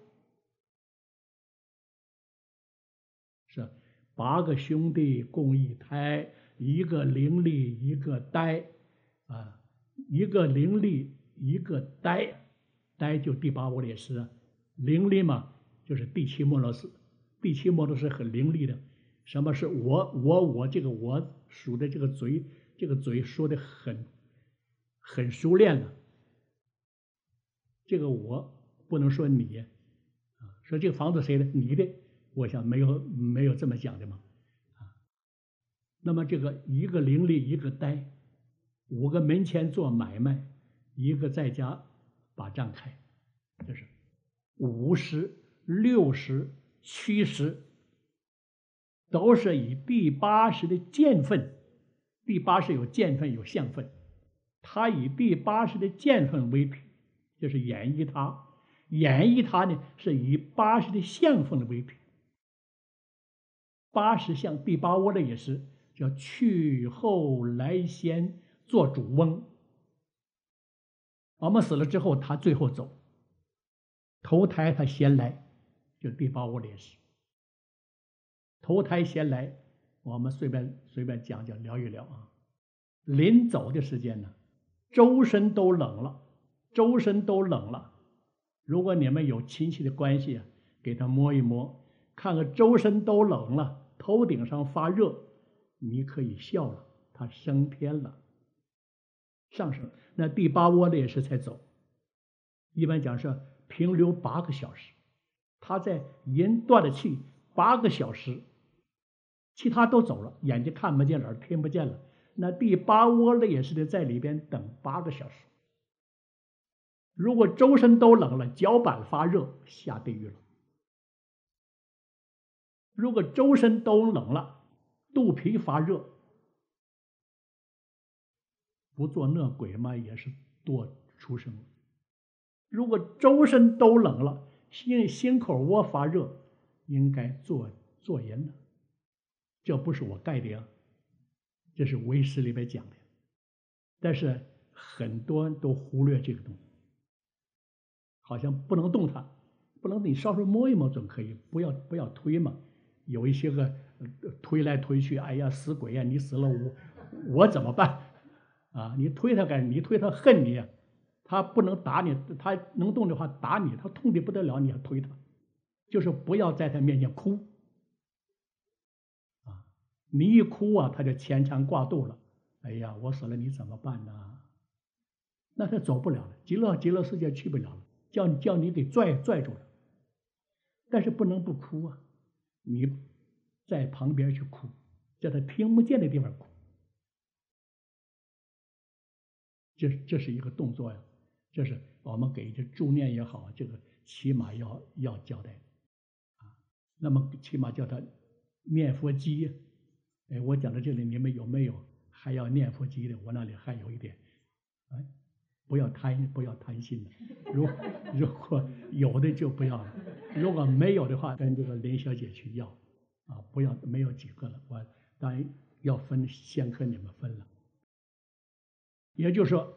是八个兄弟共一胎，一个伶俐一个呆啊，一个伶俐一个呆，呆就第八窝也是啊，伶俐嘛就是第七末那识，第七末那识很伶俐的。什么是我我我这个我数的这个嘴，这个嘴说的很很熟练了。这个我不能说你啊，说这个房子谁的？你的。我想没有没有这么讲的嘛，啊，那么这个一个伶俐一个呆，五个门前做买卖，一个在家把账开，这是五十、六十、七十，都是以第八识的见分，第八识有见分有相分，他以第八识的见分为体，就是演绎他，演绎他呢是以八识的相分为体。 八十相第八窝的也是叫去后来先做主翁。我们死了之后，他最后走，投胎他先来，就第八窝的也是投胎先来。我们随便随便讲讲聊一聊啊。临走的时间呢，周身都冷了，周身都冷了。如果你们有亲戚的关系啊，给他摸一摸，看看周身都冷了，头顶上发热，你可以笑了，他升天了，上升。那第八窝的也是才走，一般讲是停留八个小时，他在人断了气八个小时，其他都走了，眼睛看不见，耳听不见了。那第八窝的也是得在里边等八个小时。如果周身都冷了，脚板发热，下地狱了。如果周身都冷了，肚皮发热，不做那鬼嘛，也是堕畜生。如果周身都冷了，心心口窝发热，应该做做人了。这不是我盖的呀，这是唯识里边讲的。但是很多人都忽略这个东西，好像不能动它，不能你稍微摸一摸总可以，不要不要推嘛。有一些个推来推去，哎呀死鬼呀，你死了我我怎么办啊？你推他干，你推他恨你呀，他不能打你，他能动的话打你，他痛的不得了，你还推他，就是不要在他面前哭啊！你一哭啊，他就牵肠挂肚了。哎呀，我死了你怎么办呢？那他走不了了，极乐极乐世界去不了了，叫你叫你给拽拽住了。但是不能不哭啊！你在旁边去哭，在他听不见的地方哭，这这是一个动作呀。这是我们给这助念也好，这个起码要要交代啊。那么起码叫他念佛机。哎，我讲到这里，你们有没有还要念佛机的？我那里还有一点，哎，不要贪，不要贪心的。如如果有的就不要了，如果没有的话，跟这个林小姐去要啊，不要没有几个了。我当然要分，先和你们分了。也就是说，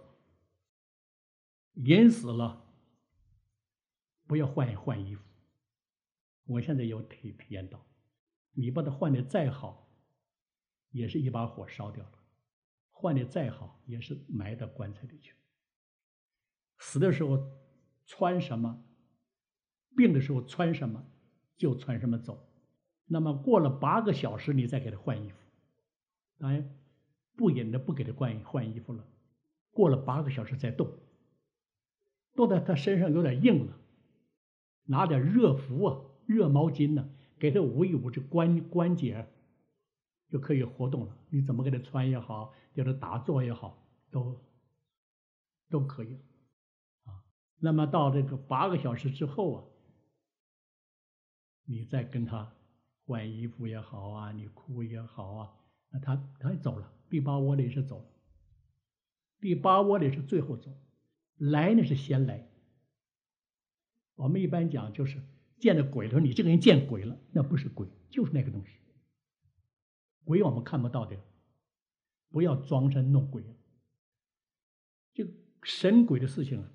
人死了，不要换换衣服。我现在有体体验到，你把它换的再好，也是一把火烧掉了；换的再好，也是埋到棺材里去。死的时候穿什么，病的时候穿什么，就穿什么走。那么过了八个小时，你再给他换衣服。当然，不忍的不给他换换衣服了。过了八个小时再动，动到他身上有点硬了，拿点热敷啊、热毛巾呢、啊，给他捂一捂这关关节，就可以活动了。你怎么给他穿也好，给他打坐也好，都都可以啊。那么到这个八个小时之后啊，你再跟他换衣服也好啊，你哭也好啊，那他他走了，第八窝里是走了。第八窝里是最后走，来呢是先来。我们一般讲就是见了鬼的时候，你这个人见鬼了，那不是鬼，就是那个东西。鬼我们看不到的，不要装神弄鬼。这神鬼的事情啊，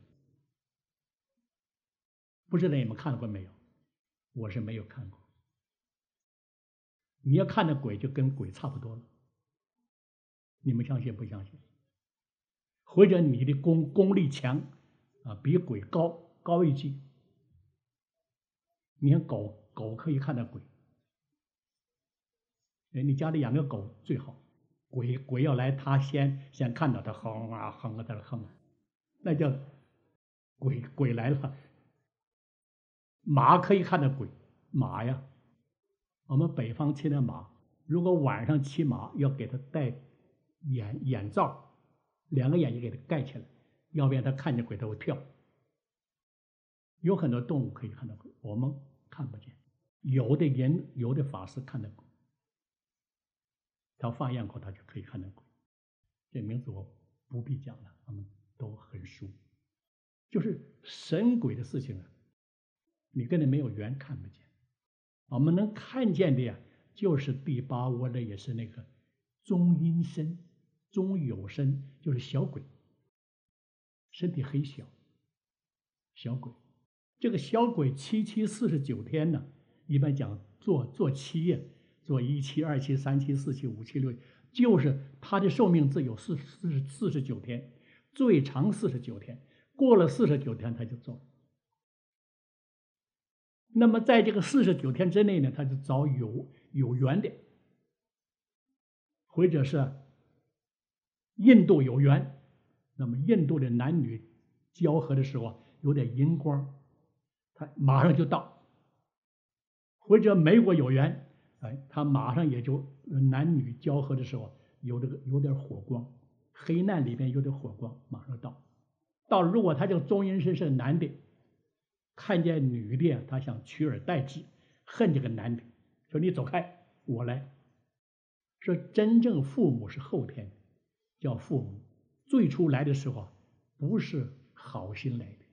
不知道你们看过没有？我是没有看过。你要看的鬼就跟鬼差不多了，你们相信不相信？或者你的功功力强啊，比鬼高高一级。你看狗狗可以看到鬼，哎，你家里养个狗最好，鬼鬼要来，它先先看到它哼啊哼啊在那哼，那叫鬼鬼来了。马可以看到鬼，马呀，我们北方骑的马，如果晚上骑马要给它戴眼眼罩，两个眼睛给它盖起来，要不然它看见鬼它会跳。有很多动物可以看到鬼，我们看不见。有的人有的法师看到鬼，他放焰口他就可以看到鬼。这名字我不必讲了，我们都很熟。就是神鬼的事情啊，你跟你没有缘看不见。我们能看见的呀， 就是第八窝的，也是那个中阴身、中有身，就是小鬼，身体很小，小鬼。这个小鬼七七四十九天呢，一般讲做做七呀，做一期、二期、三期、四期、五期、六期，就是他的寿命只有四四十四十九天，最长四十九天，过了四十九天他就走。那么在这个四十九天之内呢，他就找有有缘的，或者是印度有缘。那么印度的男女交合的时候有点荧光，他马上就到。或者美国有缘，哎，他马上也就男女交合的时候有这个有点火光，黑暗里边有点火光，马上到。到如果他这个中阴身是男的，看见女的，他想取而代之，恨这个男的，说你走开，我来。说真正父母是后天的，叫父母。最初来的时候不是好心来的，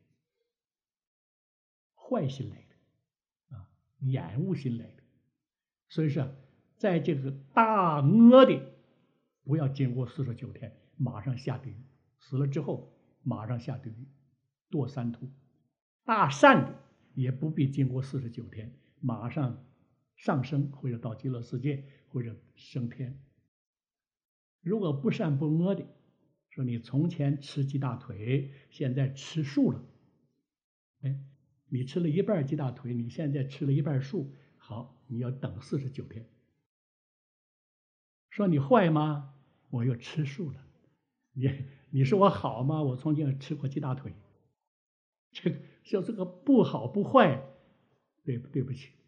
坏心来的啊，厌恶心来的。所以说，在这个大恶的，不要经过四十九天，马上下地狱，死了之后马上下地狱，堕三途。大善的也不必经过四十九天，马上上升，或者到极乐世界，或者升天。如果不善不恶的，说你从前吃鸡大腿，现在吃素了，哎，你吃了一半鸡大腿，你现在吃了一半素，好，你要等四十九天。说你坏吗？我又吃素了。你你说我好吗？我从前吃过鸡大腿。这个像这个不好不坏，对对不起。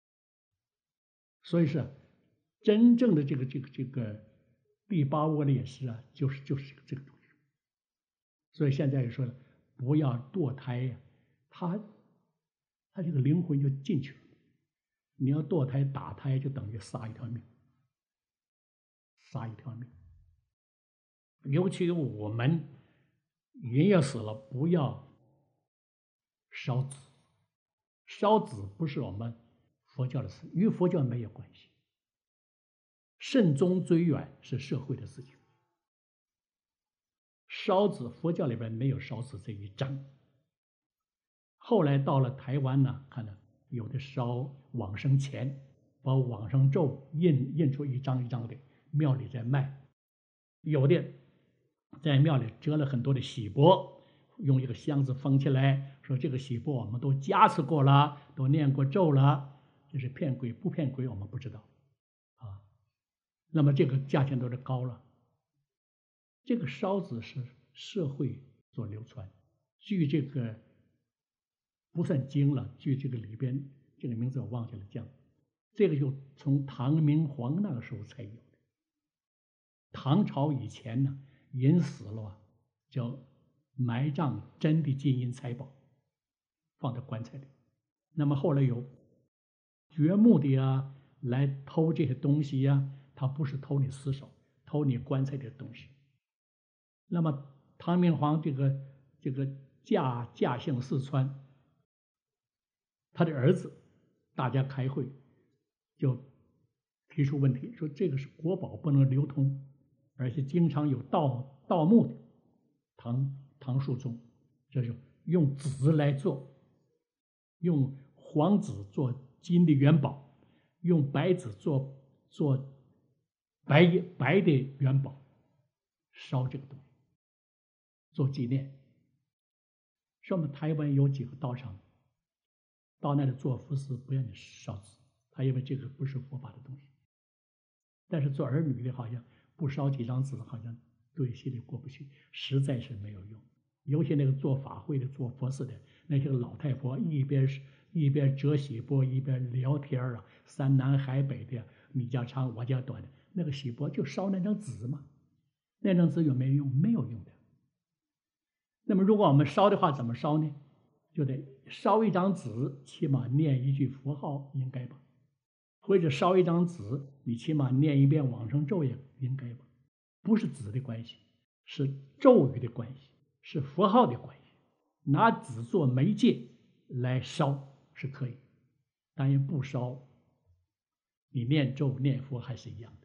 所以是真正的这个这个这个第八窝的也是啊，就是就是这个东西。所以现在也说了，不要堕胎呀、啊，他他这个灵魂就进去了。你要堕胎打胎，就等于杀一条命，杀一条命。尤其我们人要死了，不要烧纸，烧纸不是我们佛教的事，与佛教没有关系。慎终追远是社会的事情。烧纸，佛教里边没有烧纸这一章。后来到了台湾呢，看到有的烧往生钱，把往生咒印印出一张一张的，庙里在卖；有的在庙里折了很多的锡箔，用一个箱子封起来，说这个锡箔我们都加持过了，都念过咒了，这是骗鬼不骗鬼我们不知道啊。那么这个价钱都是高了。这个烧纸是社会所流传，据这个不算经了，据这个里边这个名字我忘记了讲，这个就从唐明皇那个时候才有的。唐朝以前呢，人死了叫埋葬真的金银财宝，放在棺材里。那么后来有掘墓的啊，来偷这些东西呀、啊，他不是偷你尸首，偷你棺材里的东西。那么唐明皇这个这个驾驾幸四川，他的儿子大家开会就提出问题，说这个是国宝，不能流通，而且经常有盗盗墓的。唐唐肃宗这就用纸来做，用黄纸做金的元宝，用白纸做做白白的元宝，烧这个东西做纪念。说我们台湾有几个道场，到那里做服饰不让你烧纸，他因为这个不是佛法的东西。但是做儿女的好像不烧几张纸，好像对心里过不去，实在是没有用。尤其那个做法会的、做佛事的那些老太婆，一边一边折喜钵，一边聊天啊，山南海北的，你家长我家短的，那个喜钵就烧那张纸嘛，那张纸有没有用？没有用的。那么如果我们烧的话，怎么烧呢？就得烧一张纸，起码念一句佛号，应该吧？或者烧一张纸，你起码念一遍往生咒也应该吧？不是纸的关系，是咒语的关系，是佛号的关系。拿纸做媒介来烧是可以，但也不烧你念咒念佛还是一样的。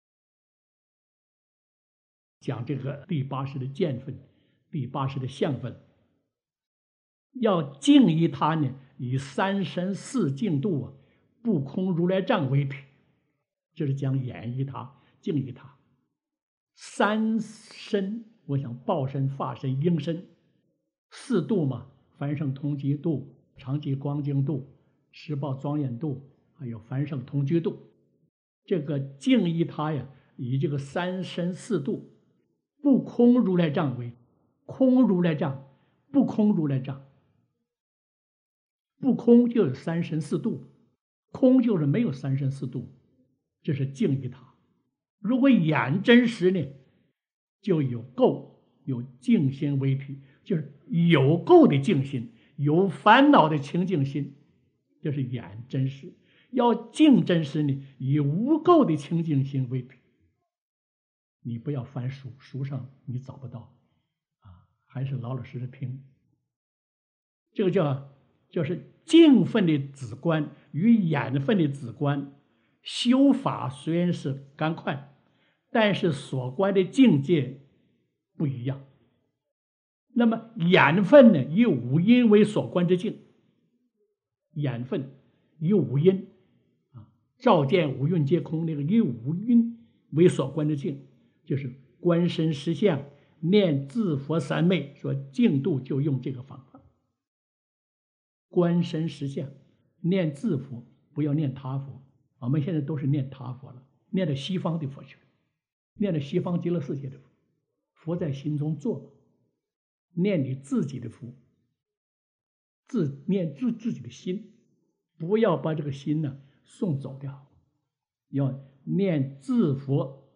讲这个第八识的见分，第八识的相分，要敬依他呢，以三身四净度啊，不空如来藏为体，这是讲演绎他、敬依他。三身，我想报身、法身、应身，四度嘛，凡圣同居度、常寂光净度、十报庄严度，还有凡圣同居度。这个敬依他呀，以这个三身四度，不空如来藏为空如来藏，不空如来藏。不空就是三身四度，空就是没有三身四度，这是敬依他。如果眼真实呢，就有垢，有净心为体，就是有垢的净心，有烦恼的清净心，这是眼真实。要净真实呢，以无垢的清净心为体。你不要翻书，书上你找不到啊，还是老老实实听。这个叫就是净分的止观与眼分的止观修法虽然是赶快，但是所观的境界不一样。那么眼分呢，以五阴为所观之境，眼分以五阴啊，照见五蕴皆空，那个以五阴为所观之境，就是观身实相，念自佛三昧，说净度就用这个方法。观身实相，念自佛，不要念他佛。我们现在都是念他佛了，念的西方的佛学，念的西方极乐世界的佛，佛在心中坐，念你自己的佛，自念自自己的心，不要把这个心呢送走掉，要念自佛。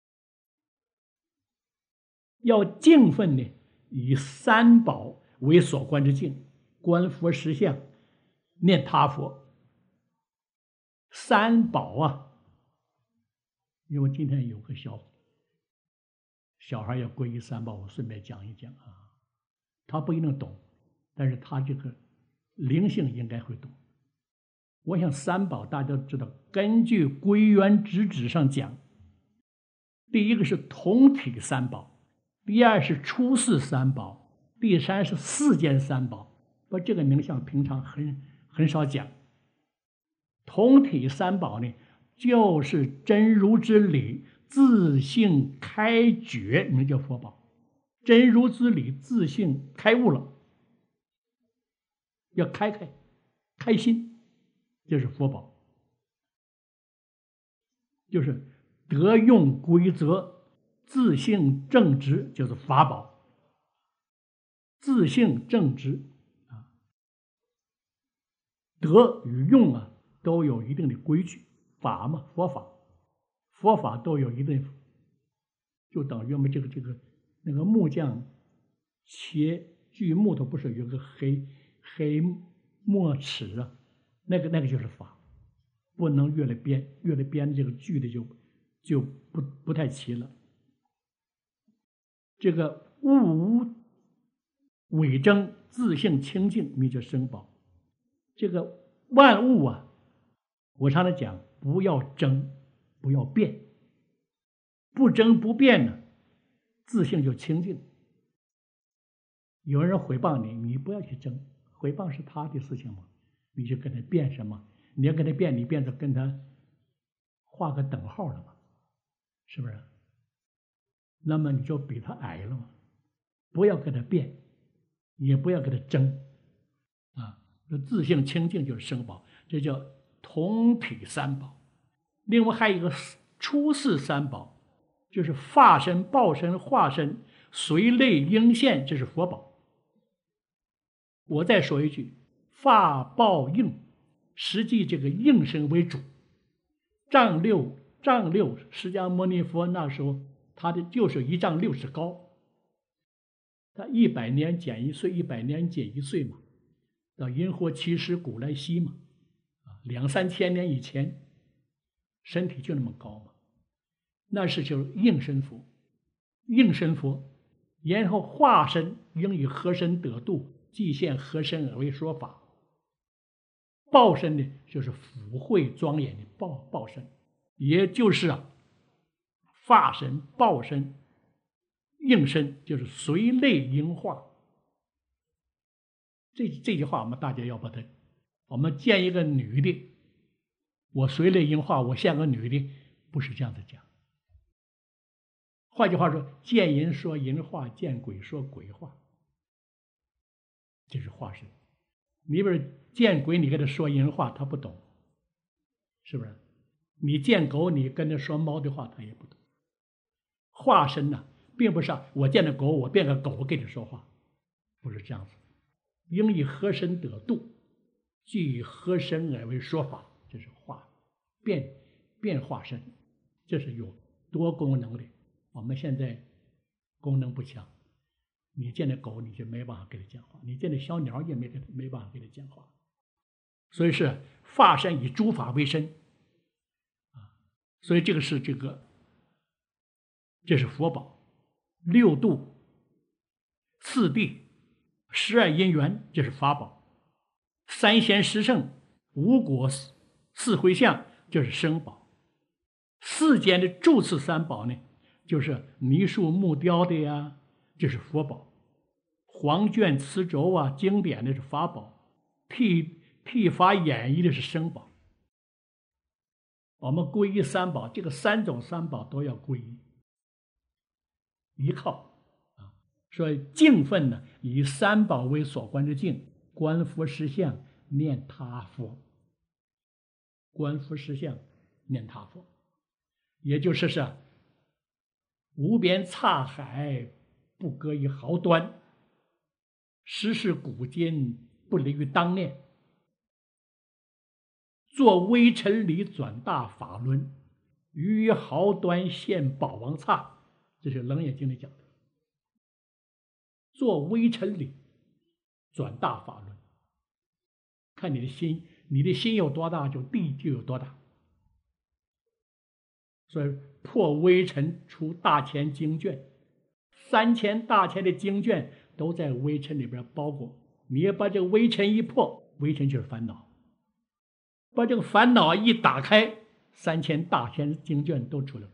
要敬分呢，以三宝为所观之境，观佛实相，念他佛。三宝啊，因为今天有个小小孩要皈依三宝，我顺便讲一讲啊。他不一定懂，但是他这个灵性应该会懂。我想三宝大家都知道，根据归元直旨上讲，第一个是同体三宝，第二是出世三宝，第三是世间三宝。不，这个名相平常很很少讲。同体三宝呢，就是真如之理自性开觉，名叫佛宝。真如之理自性开悟了，要开开开心，这是佛宝。就是得用规则，自性正直，就是法宝。自性正直啊，得与用啊都有一定的规矩。法嘛，佛法，佛法都有一定，就等于我们这个这个那个木匠切锯木头，不是有个黑黑墨尺啊？那个那个就是法，不能越了边，越了边这个锯的就就不不太齐了。这个物无伪真，自性清净，名叫生宝。这个万物啊，我常常讲，不要争，不要变，不争不变呢，自性就清净。有人诽谤你，你不要去争，诽谤是他的事情嘛，你就跟他辩什么？你要跟他辩，你变得跟他画个等号了嘛，是不是？那么你就比他矮了嘛。不要跟他辩，也不要跟他争啊。自性清净就是生宝，这叫同体三宝。另外还有一个出世三宝，就是法身、报身、化身、随类应现，这是佛宝。我再说一句，法报应，实际这个应身为主。丈六丈六，释迦牟尼佛那时候他的就是一丈六尺高，他一百年减一岁，一百年减一岁嘛，到因祸其实古来稀嘛，啊，两三千年以前，身体就那么高嘛，那是就是应身佛，应身佛，然后化身应以何身得度，即现何身而为说法。 报身呢，就是福慧庄严的报报身，也就是啊，法身、报身、应身，就是随类应化。这这句话我们大家要把它，我们见一个女的，我随类应化，我像个女的，不是这样子讲。换句话说，见人说人话，见鬼说鬼话，这是化身。你比如见鬼，你跟他说人话，他不懂，是不是？你见狗，你跟他说猫的话，他也不懂。化身呢、啊，并不是、啊、我见了狗，我变个狗跟你说话，不是这样子。应以合身得度，即以合身而为说法，这是化变变化身，这是有多功能的。我们现在功能不强，你见了狗你就没办法跟它讲话，你见了小鸟也没没办法跟它讲话。所以是化身以诸法为身啊，所以这个是这个，这是佛宝。六度、四谛、十二因缘，这是法宝。三贤十圣、五果四回向，就是生宝。世间的住次三宝呢，就是泥塑木雕的呀，这是佛宝。黄卷磁轴啊，经典的是法宝。替替法演绎的是生宝。我们皈依三宝，这个三种三宝都要皈依，依靠啊。所以敬分呢，以三宝为所观之敬，观佛实相，念他佛。观佛实相，念他佛，也就是是无边刹海，不隔一毫端，时世古今，不离于当念。作微尘里转大法轮，于毫端现宝王刹，这是《楞严经》里讲的。做微尘里转大法轮，看你的心，你的心有多大，就地就有多大。所以破微尘出大千经卷，三千大千的经卷都在微尘里边包裹。你要把这个微尘一破，微尘就是烦恼。把这个烦恼一打开，三千大千经卷都出来了。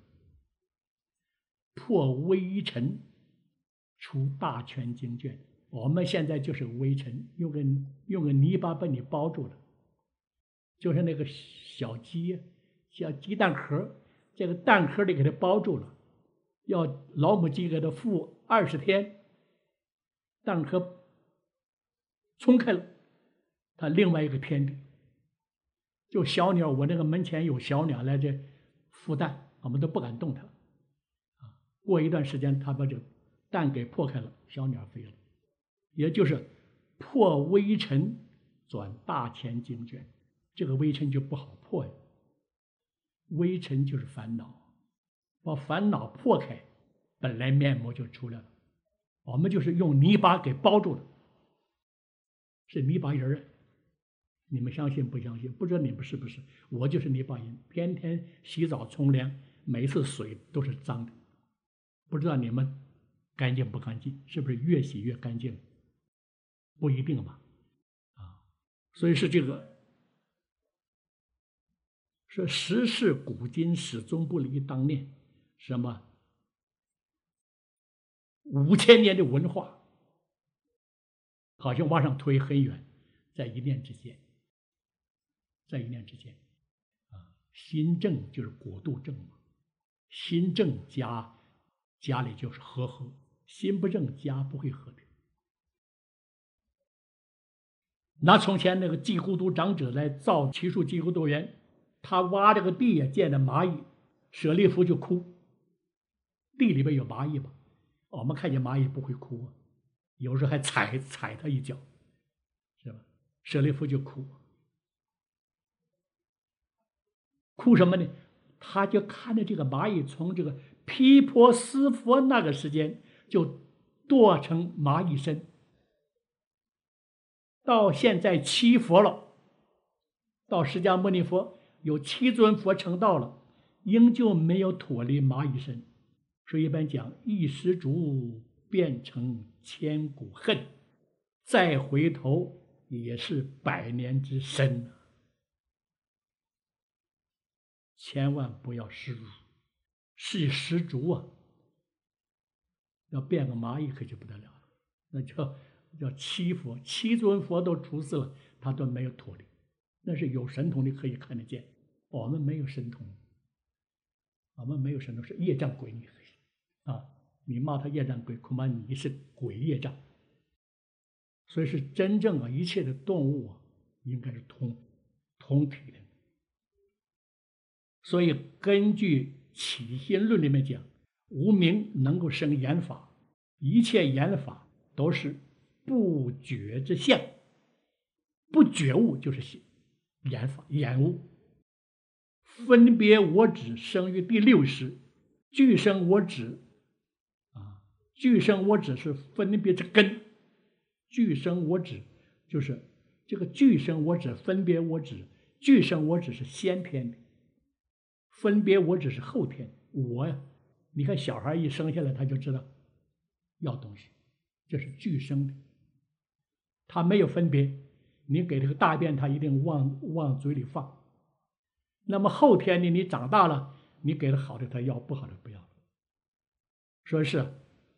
破微尘出大千经卷，我们现在就是微尘，用个用个泥巴把你包住了，就是那个小鸡，小鸡蛋壳，这个蛋壳里给它包住了，要老母鸡给它孵二十天，蛋壳冲开了，它另外一个天地。就小鸟，我那个门前有小鸟来这孵蛋，我们都不敢动它。啊，过一段时间，它把这个蛋给破开了，小鸟飞了。也就是破微尘转大千经卷，这个微尘就不好破呀。微尘就是烦恼，把烦恼破开，本来面目就出来了。我们就是用泥巴给包住了，是泥巴人。你们相信不相信？不知道你们是不是？我就是泥巴人，天天洗澡冲凉，每一次水都是脏的。不知道你们干净不干净？是不是越洗越干净？不一定吧，啊，所以是这个，说时世古今始终不离当念，什么五千年的文化，好像往上推很远，在一念之间。在一念之间，啊，心正就是果度正嘛，心正家家里就是和合，心不正家不会和的。拿从前那个济孤独长者来造奇树济孤独园，他挖这个地也见了蚂蚁，舍利弗就哭。地里边有蚂蚁嘛，我们看见蚂蚁不会哭啊，有时候还踩踩他一脚，是吧？舍利弗就哭。哭什么呢？他就看着这个蚂蚁从这个毗婆尸佛那个时间就堕成蚂蚁身，到现在七佛了，到释迦牟尼佛有七尊佛成道了，仍旧没有脱离蚂蚁身。所以一般讲，一时竹变成千古恨，再回头也是百年之身。 千万不要失入，是失足啊，要变个蚂蚁可就不得了了，那叫叫七佛，七尊佛都出世了，他都没有脱离，那是有神通的可以看得见，我们没有神通，我们没有神通是业障鬼，你啊，你骂他业障鬼，恐怕你是鬼业障。所以是真正啊，一切的动物啊，应该是通通体的。所以根据起心论里面讲，无明能够生缘法，一切缘法都是不觉之相，不觉悟就是缘法缘物。分别我执生于第六识，俱生我执啊，俱生我执是分别之根，俱生我执就是这个俱生我执，分别我执，俱生我执是先天的，分别我执是后天的。我呀，你看小孩一生下来他就知道要东西，这是俱生的，他没有分别，你给这个大便他一定往往嘴里放。那么后天呢，你长大了，你给了好的他要，不好的不要。说是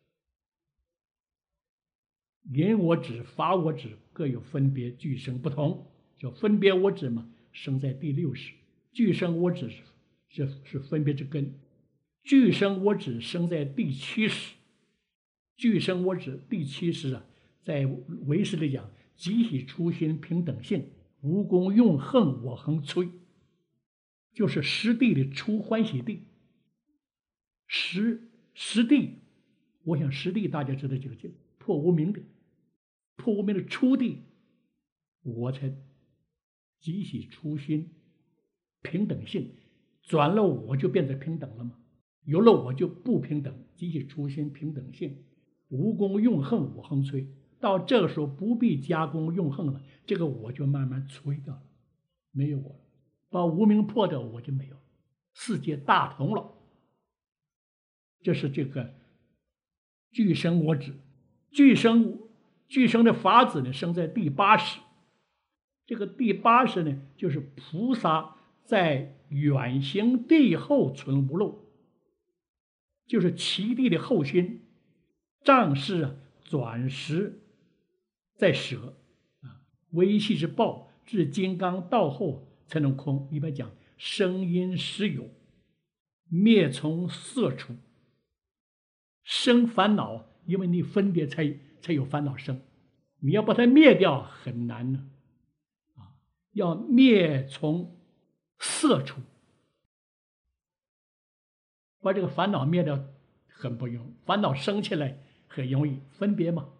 因我执、法我执各有分别俱生不同，就分别我执嘛，生在第六识；俱生我执是是是分别之根，俱生我执生在第七识。俱生我执第七识啊，在唯识里讲，即喜初心平等性，无功用恨我恒摧，就是实地的初欢喜地。实实地，我想实地大家知道这个叫破无明的，破无明的初地，我才即喜初心平等性，转了我就变成平等了吗？有了我就不平等，即喜初心平等性，无功用恨我恒摧。到这个时候不必加工用恨了，这个我就慢慢摧掉了，没有我了，把无明破掉，我就没有了，世界大同了。这是这个俱生我执，俱生俱生的法子呢，生在第八识。这个第八识呢，就是菩萨在远行地后存无漏，就是其地的后心，仗势啊转识在舍啊，微细之报至金刚道后才能空。一般讲声音实有，灭从色出。生烦恼，因为你分别才才有烦恼生，你要把它灭掉很难呢，啊，要灭从色出，把这个烦恼灭掉很不容易，烦恼生起来很容易，分别嘛。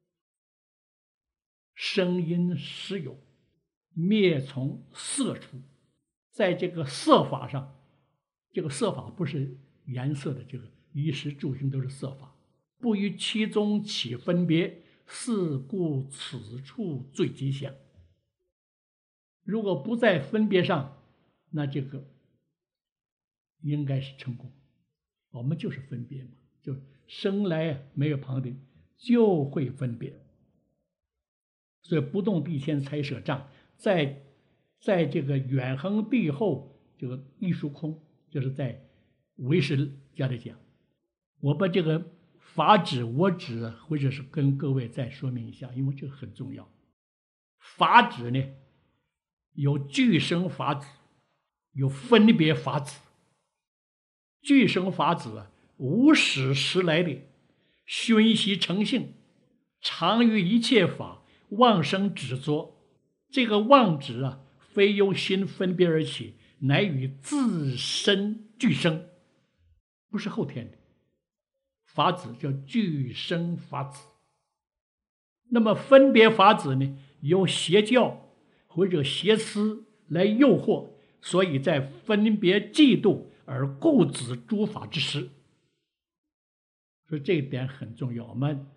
声音实有，灭从色出，在这个色法上，这个色法不是颜色的，这个衣食住行都是色法，不于其中起分别，是故此处最吉祥。如果不在分别上，那这个应该是成功。我们就是分别嘛，就生来没有旁的，就会分别。所以不动地先才舍障，在在这个远恒地后，这个艺术空，就是在唯识家里讲。我把这个法指我指，或者是跟各位再说明一下，因为这个很重要。法指呢，有俱生法子，有分别法子。俱生法子啊，无始时来的，熏习成性，常于一切法，妄生执着。这个妄执啊，非由心分别而起，乃与自身俱生，不是后天的。法子叫俱生法子。那么分别法子呢，由邪教或者邪思来诱惑，所以在分别嫉妒而固执诸法之时。所以这一点很重要，我们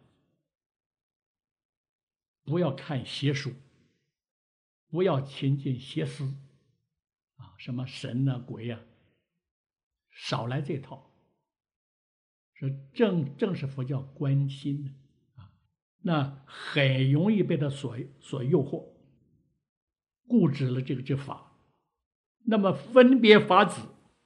不要看邪书，不要亲近邪思啊，什么神啊鬼啊，少来这套。说正正是佛教观心的啊，那很容易被他所所诱惑，固执了这个这法。那么分别法子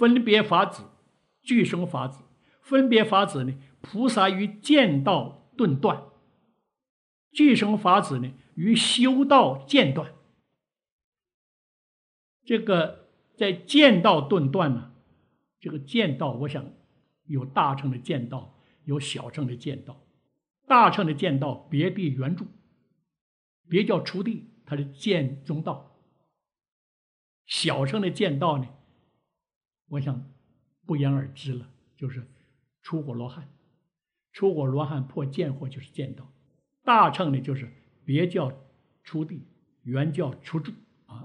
分别法子、俱生法子。分别法子呢，菩萨于见道顿断；俱生法子呢，于修道间断。这个在见道顿断呢，这个见道，我想有大乘的见道，有小乘的见道。大乘的见道别地原著，别叫出地，它是见中道。小乘的见道呢，我想不言而知了，就是出果罗汉。出果罗汉破见惑就是见道。大乘呢，就是别叫出地，原叫出住啊。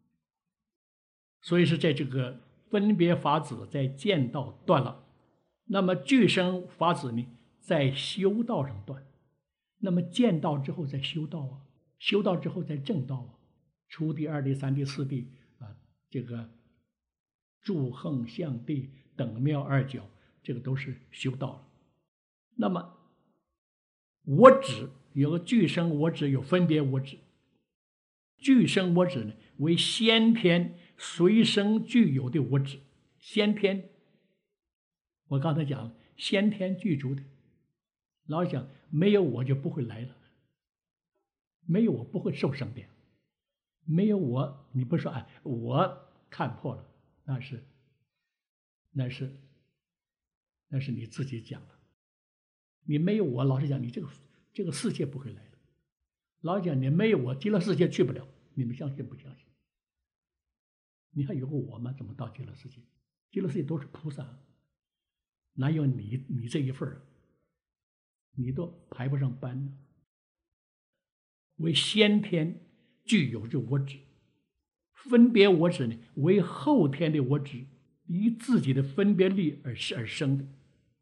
所以是在这个分别法子在见道断了，那么俱生法子呢，在修道上断。那么见道之后再修道啊，修道之后再正道啊，初地、二地、三地、四地啊，这个住横向地等妙二角，这个都是修道了。那么我执有个俱生我执，有分别我执。俱生我执呢，为先天随生具有的我执。先天，我刚才讲了，先天具足的。老讲没有我就不会来了，没有我不会受生的，没有我你不说哎，我看破了，那是那是那是你自己讲了。你没有我，老实讲，你这个这个世界不会来了。老讲你没有我，极乐世界去不了，你们相信不相信？你还有个我吗？怎么到极乐世界？极乐世界都是菩萨，哪有你你这一份儿？你都排不上班呢。为先天具有这我执，分别我执呢，为后天的我执，以自己的分别力而而生的。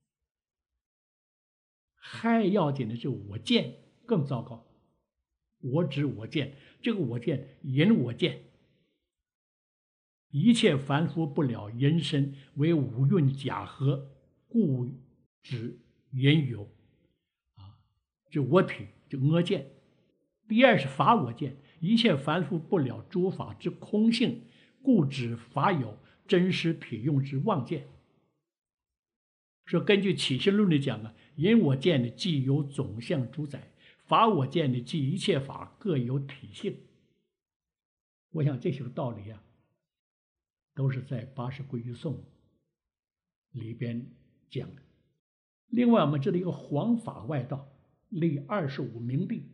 还要紧的是我见更糟糕，我执我见，这个我见引我见，一切凡夫不了人身，为五蕴假合，故指引有啊，这我体就我见。第二是法我见，一切凡夫不了诸法之空性，故指法有真实体用之妄见。说根据起信论的讲啊，因我见的既有总相主宰，法我见的即一切法各有体性。我想这些个道理啊，都是在八识归于颂里边讲的。另外，我们这里一个黄法外道，立二十五明地。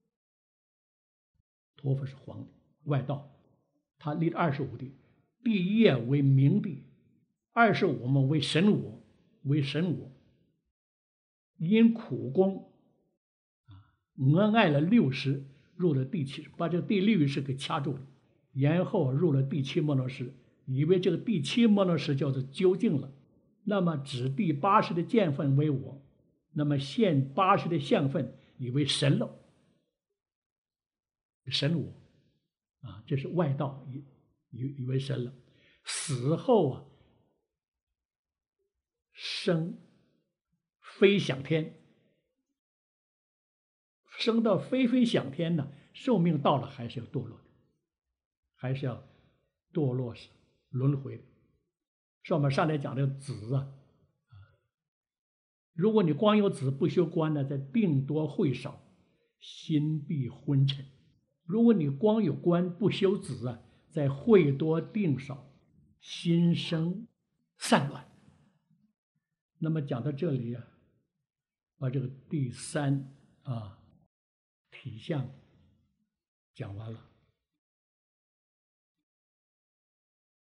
陀佛是黄的外道，他立了二十五地，第一页为明地，二十五嘛为神我，为神我。因苦功啊，我爱了六十，入了第七，把这个第六识给掐住了，然后入了第七摩罗识，以为这个第七摩罗识叫做究竟了，那么指第八识的见分为我，那么现八识的相分以为神了。神我啊，这是外道以以以为神了。死后啊，生飞享天，升到飞飞享天呢，寿命到了还是要堕落的，还是要堕落轮回的。上面上来讲的子啊，如果你光有子不修观呢，在定多会少，心必昏沉。如果你光有观不修子啊，在会多定少，心生散乱。那么讲到这里啊，把这个第三啊体相讲完了。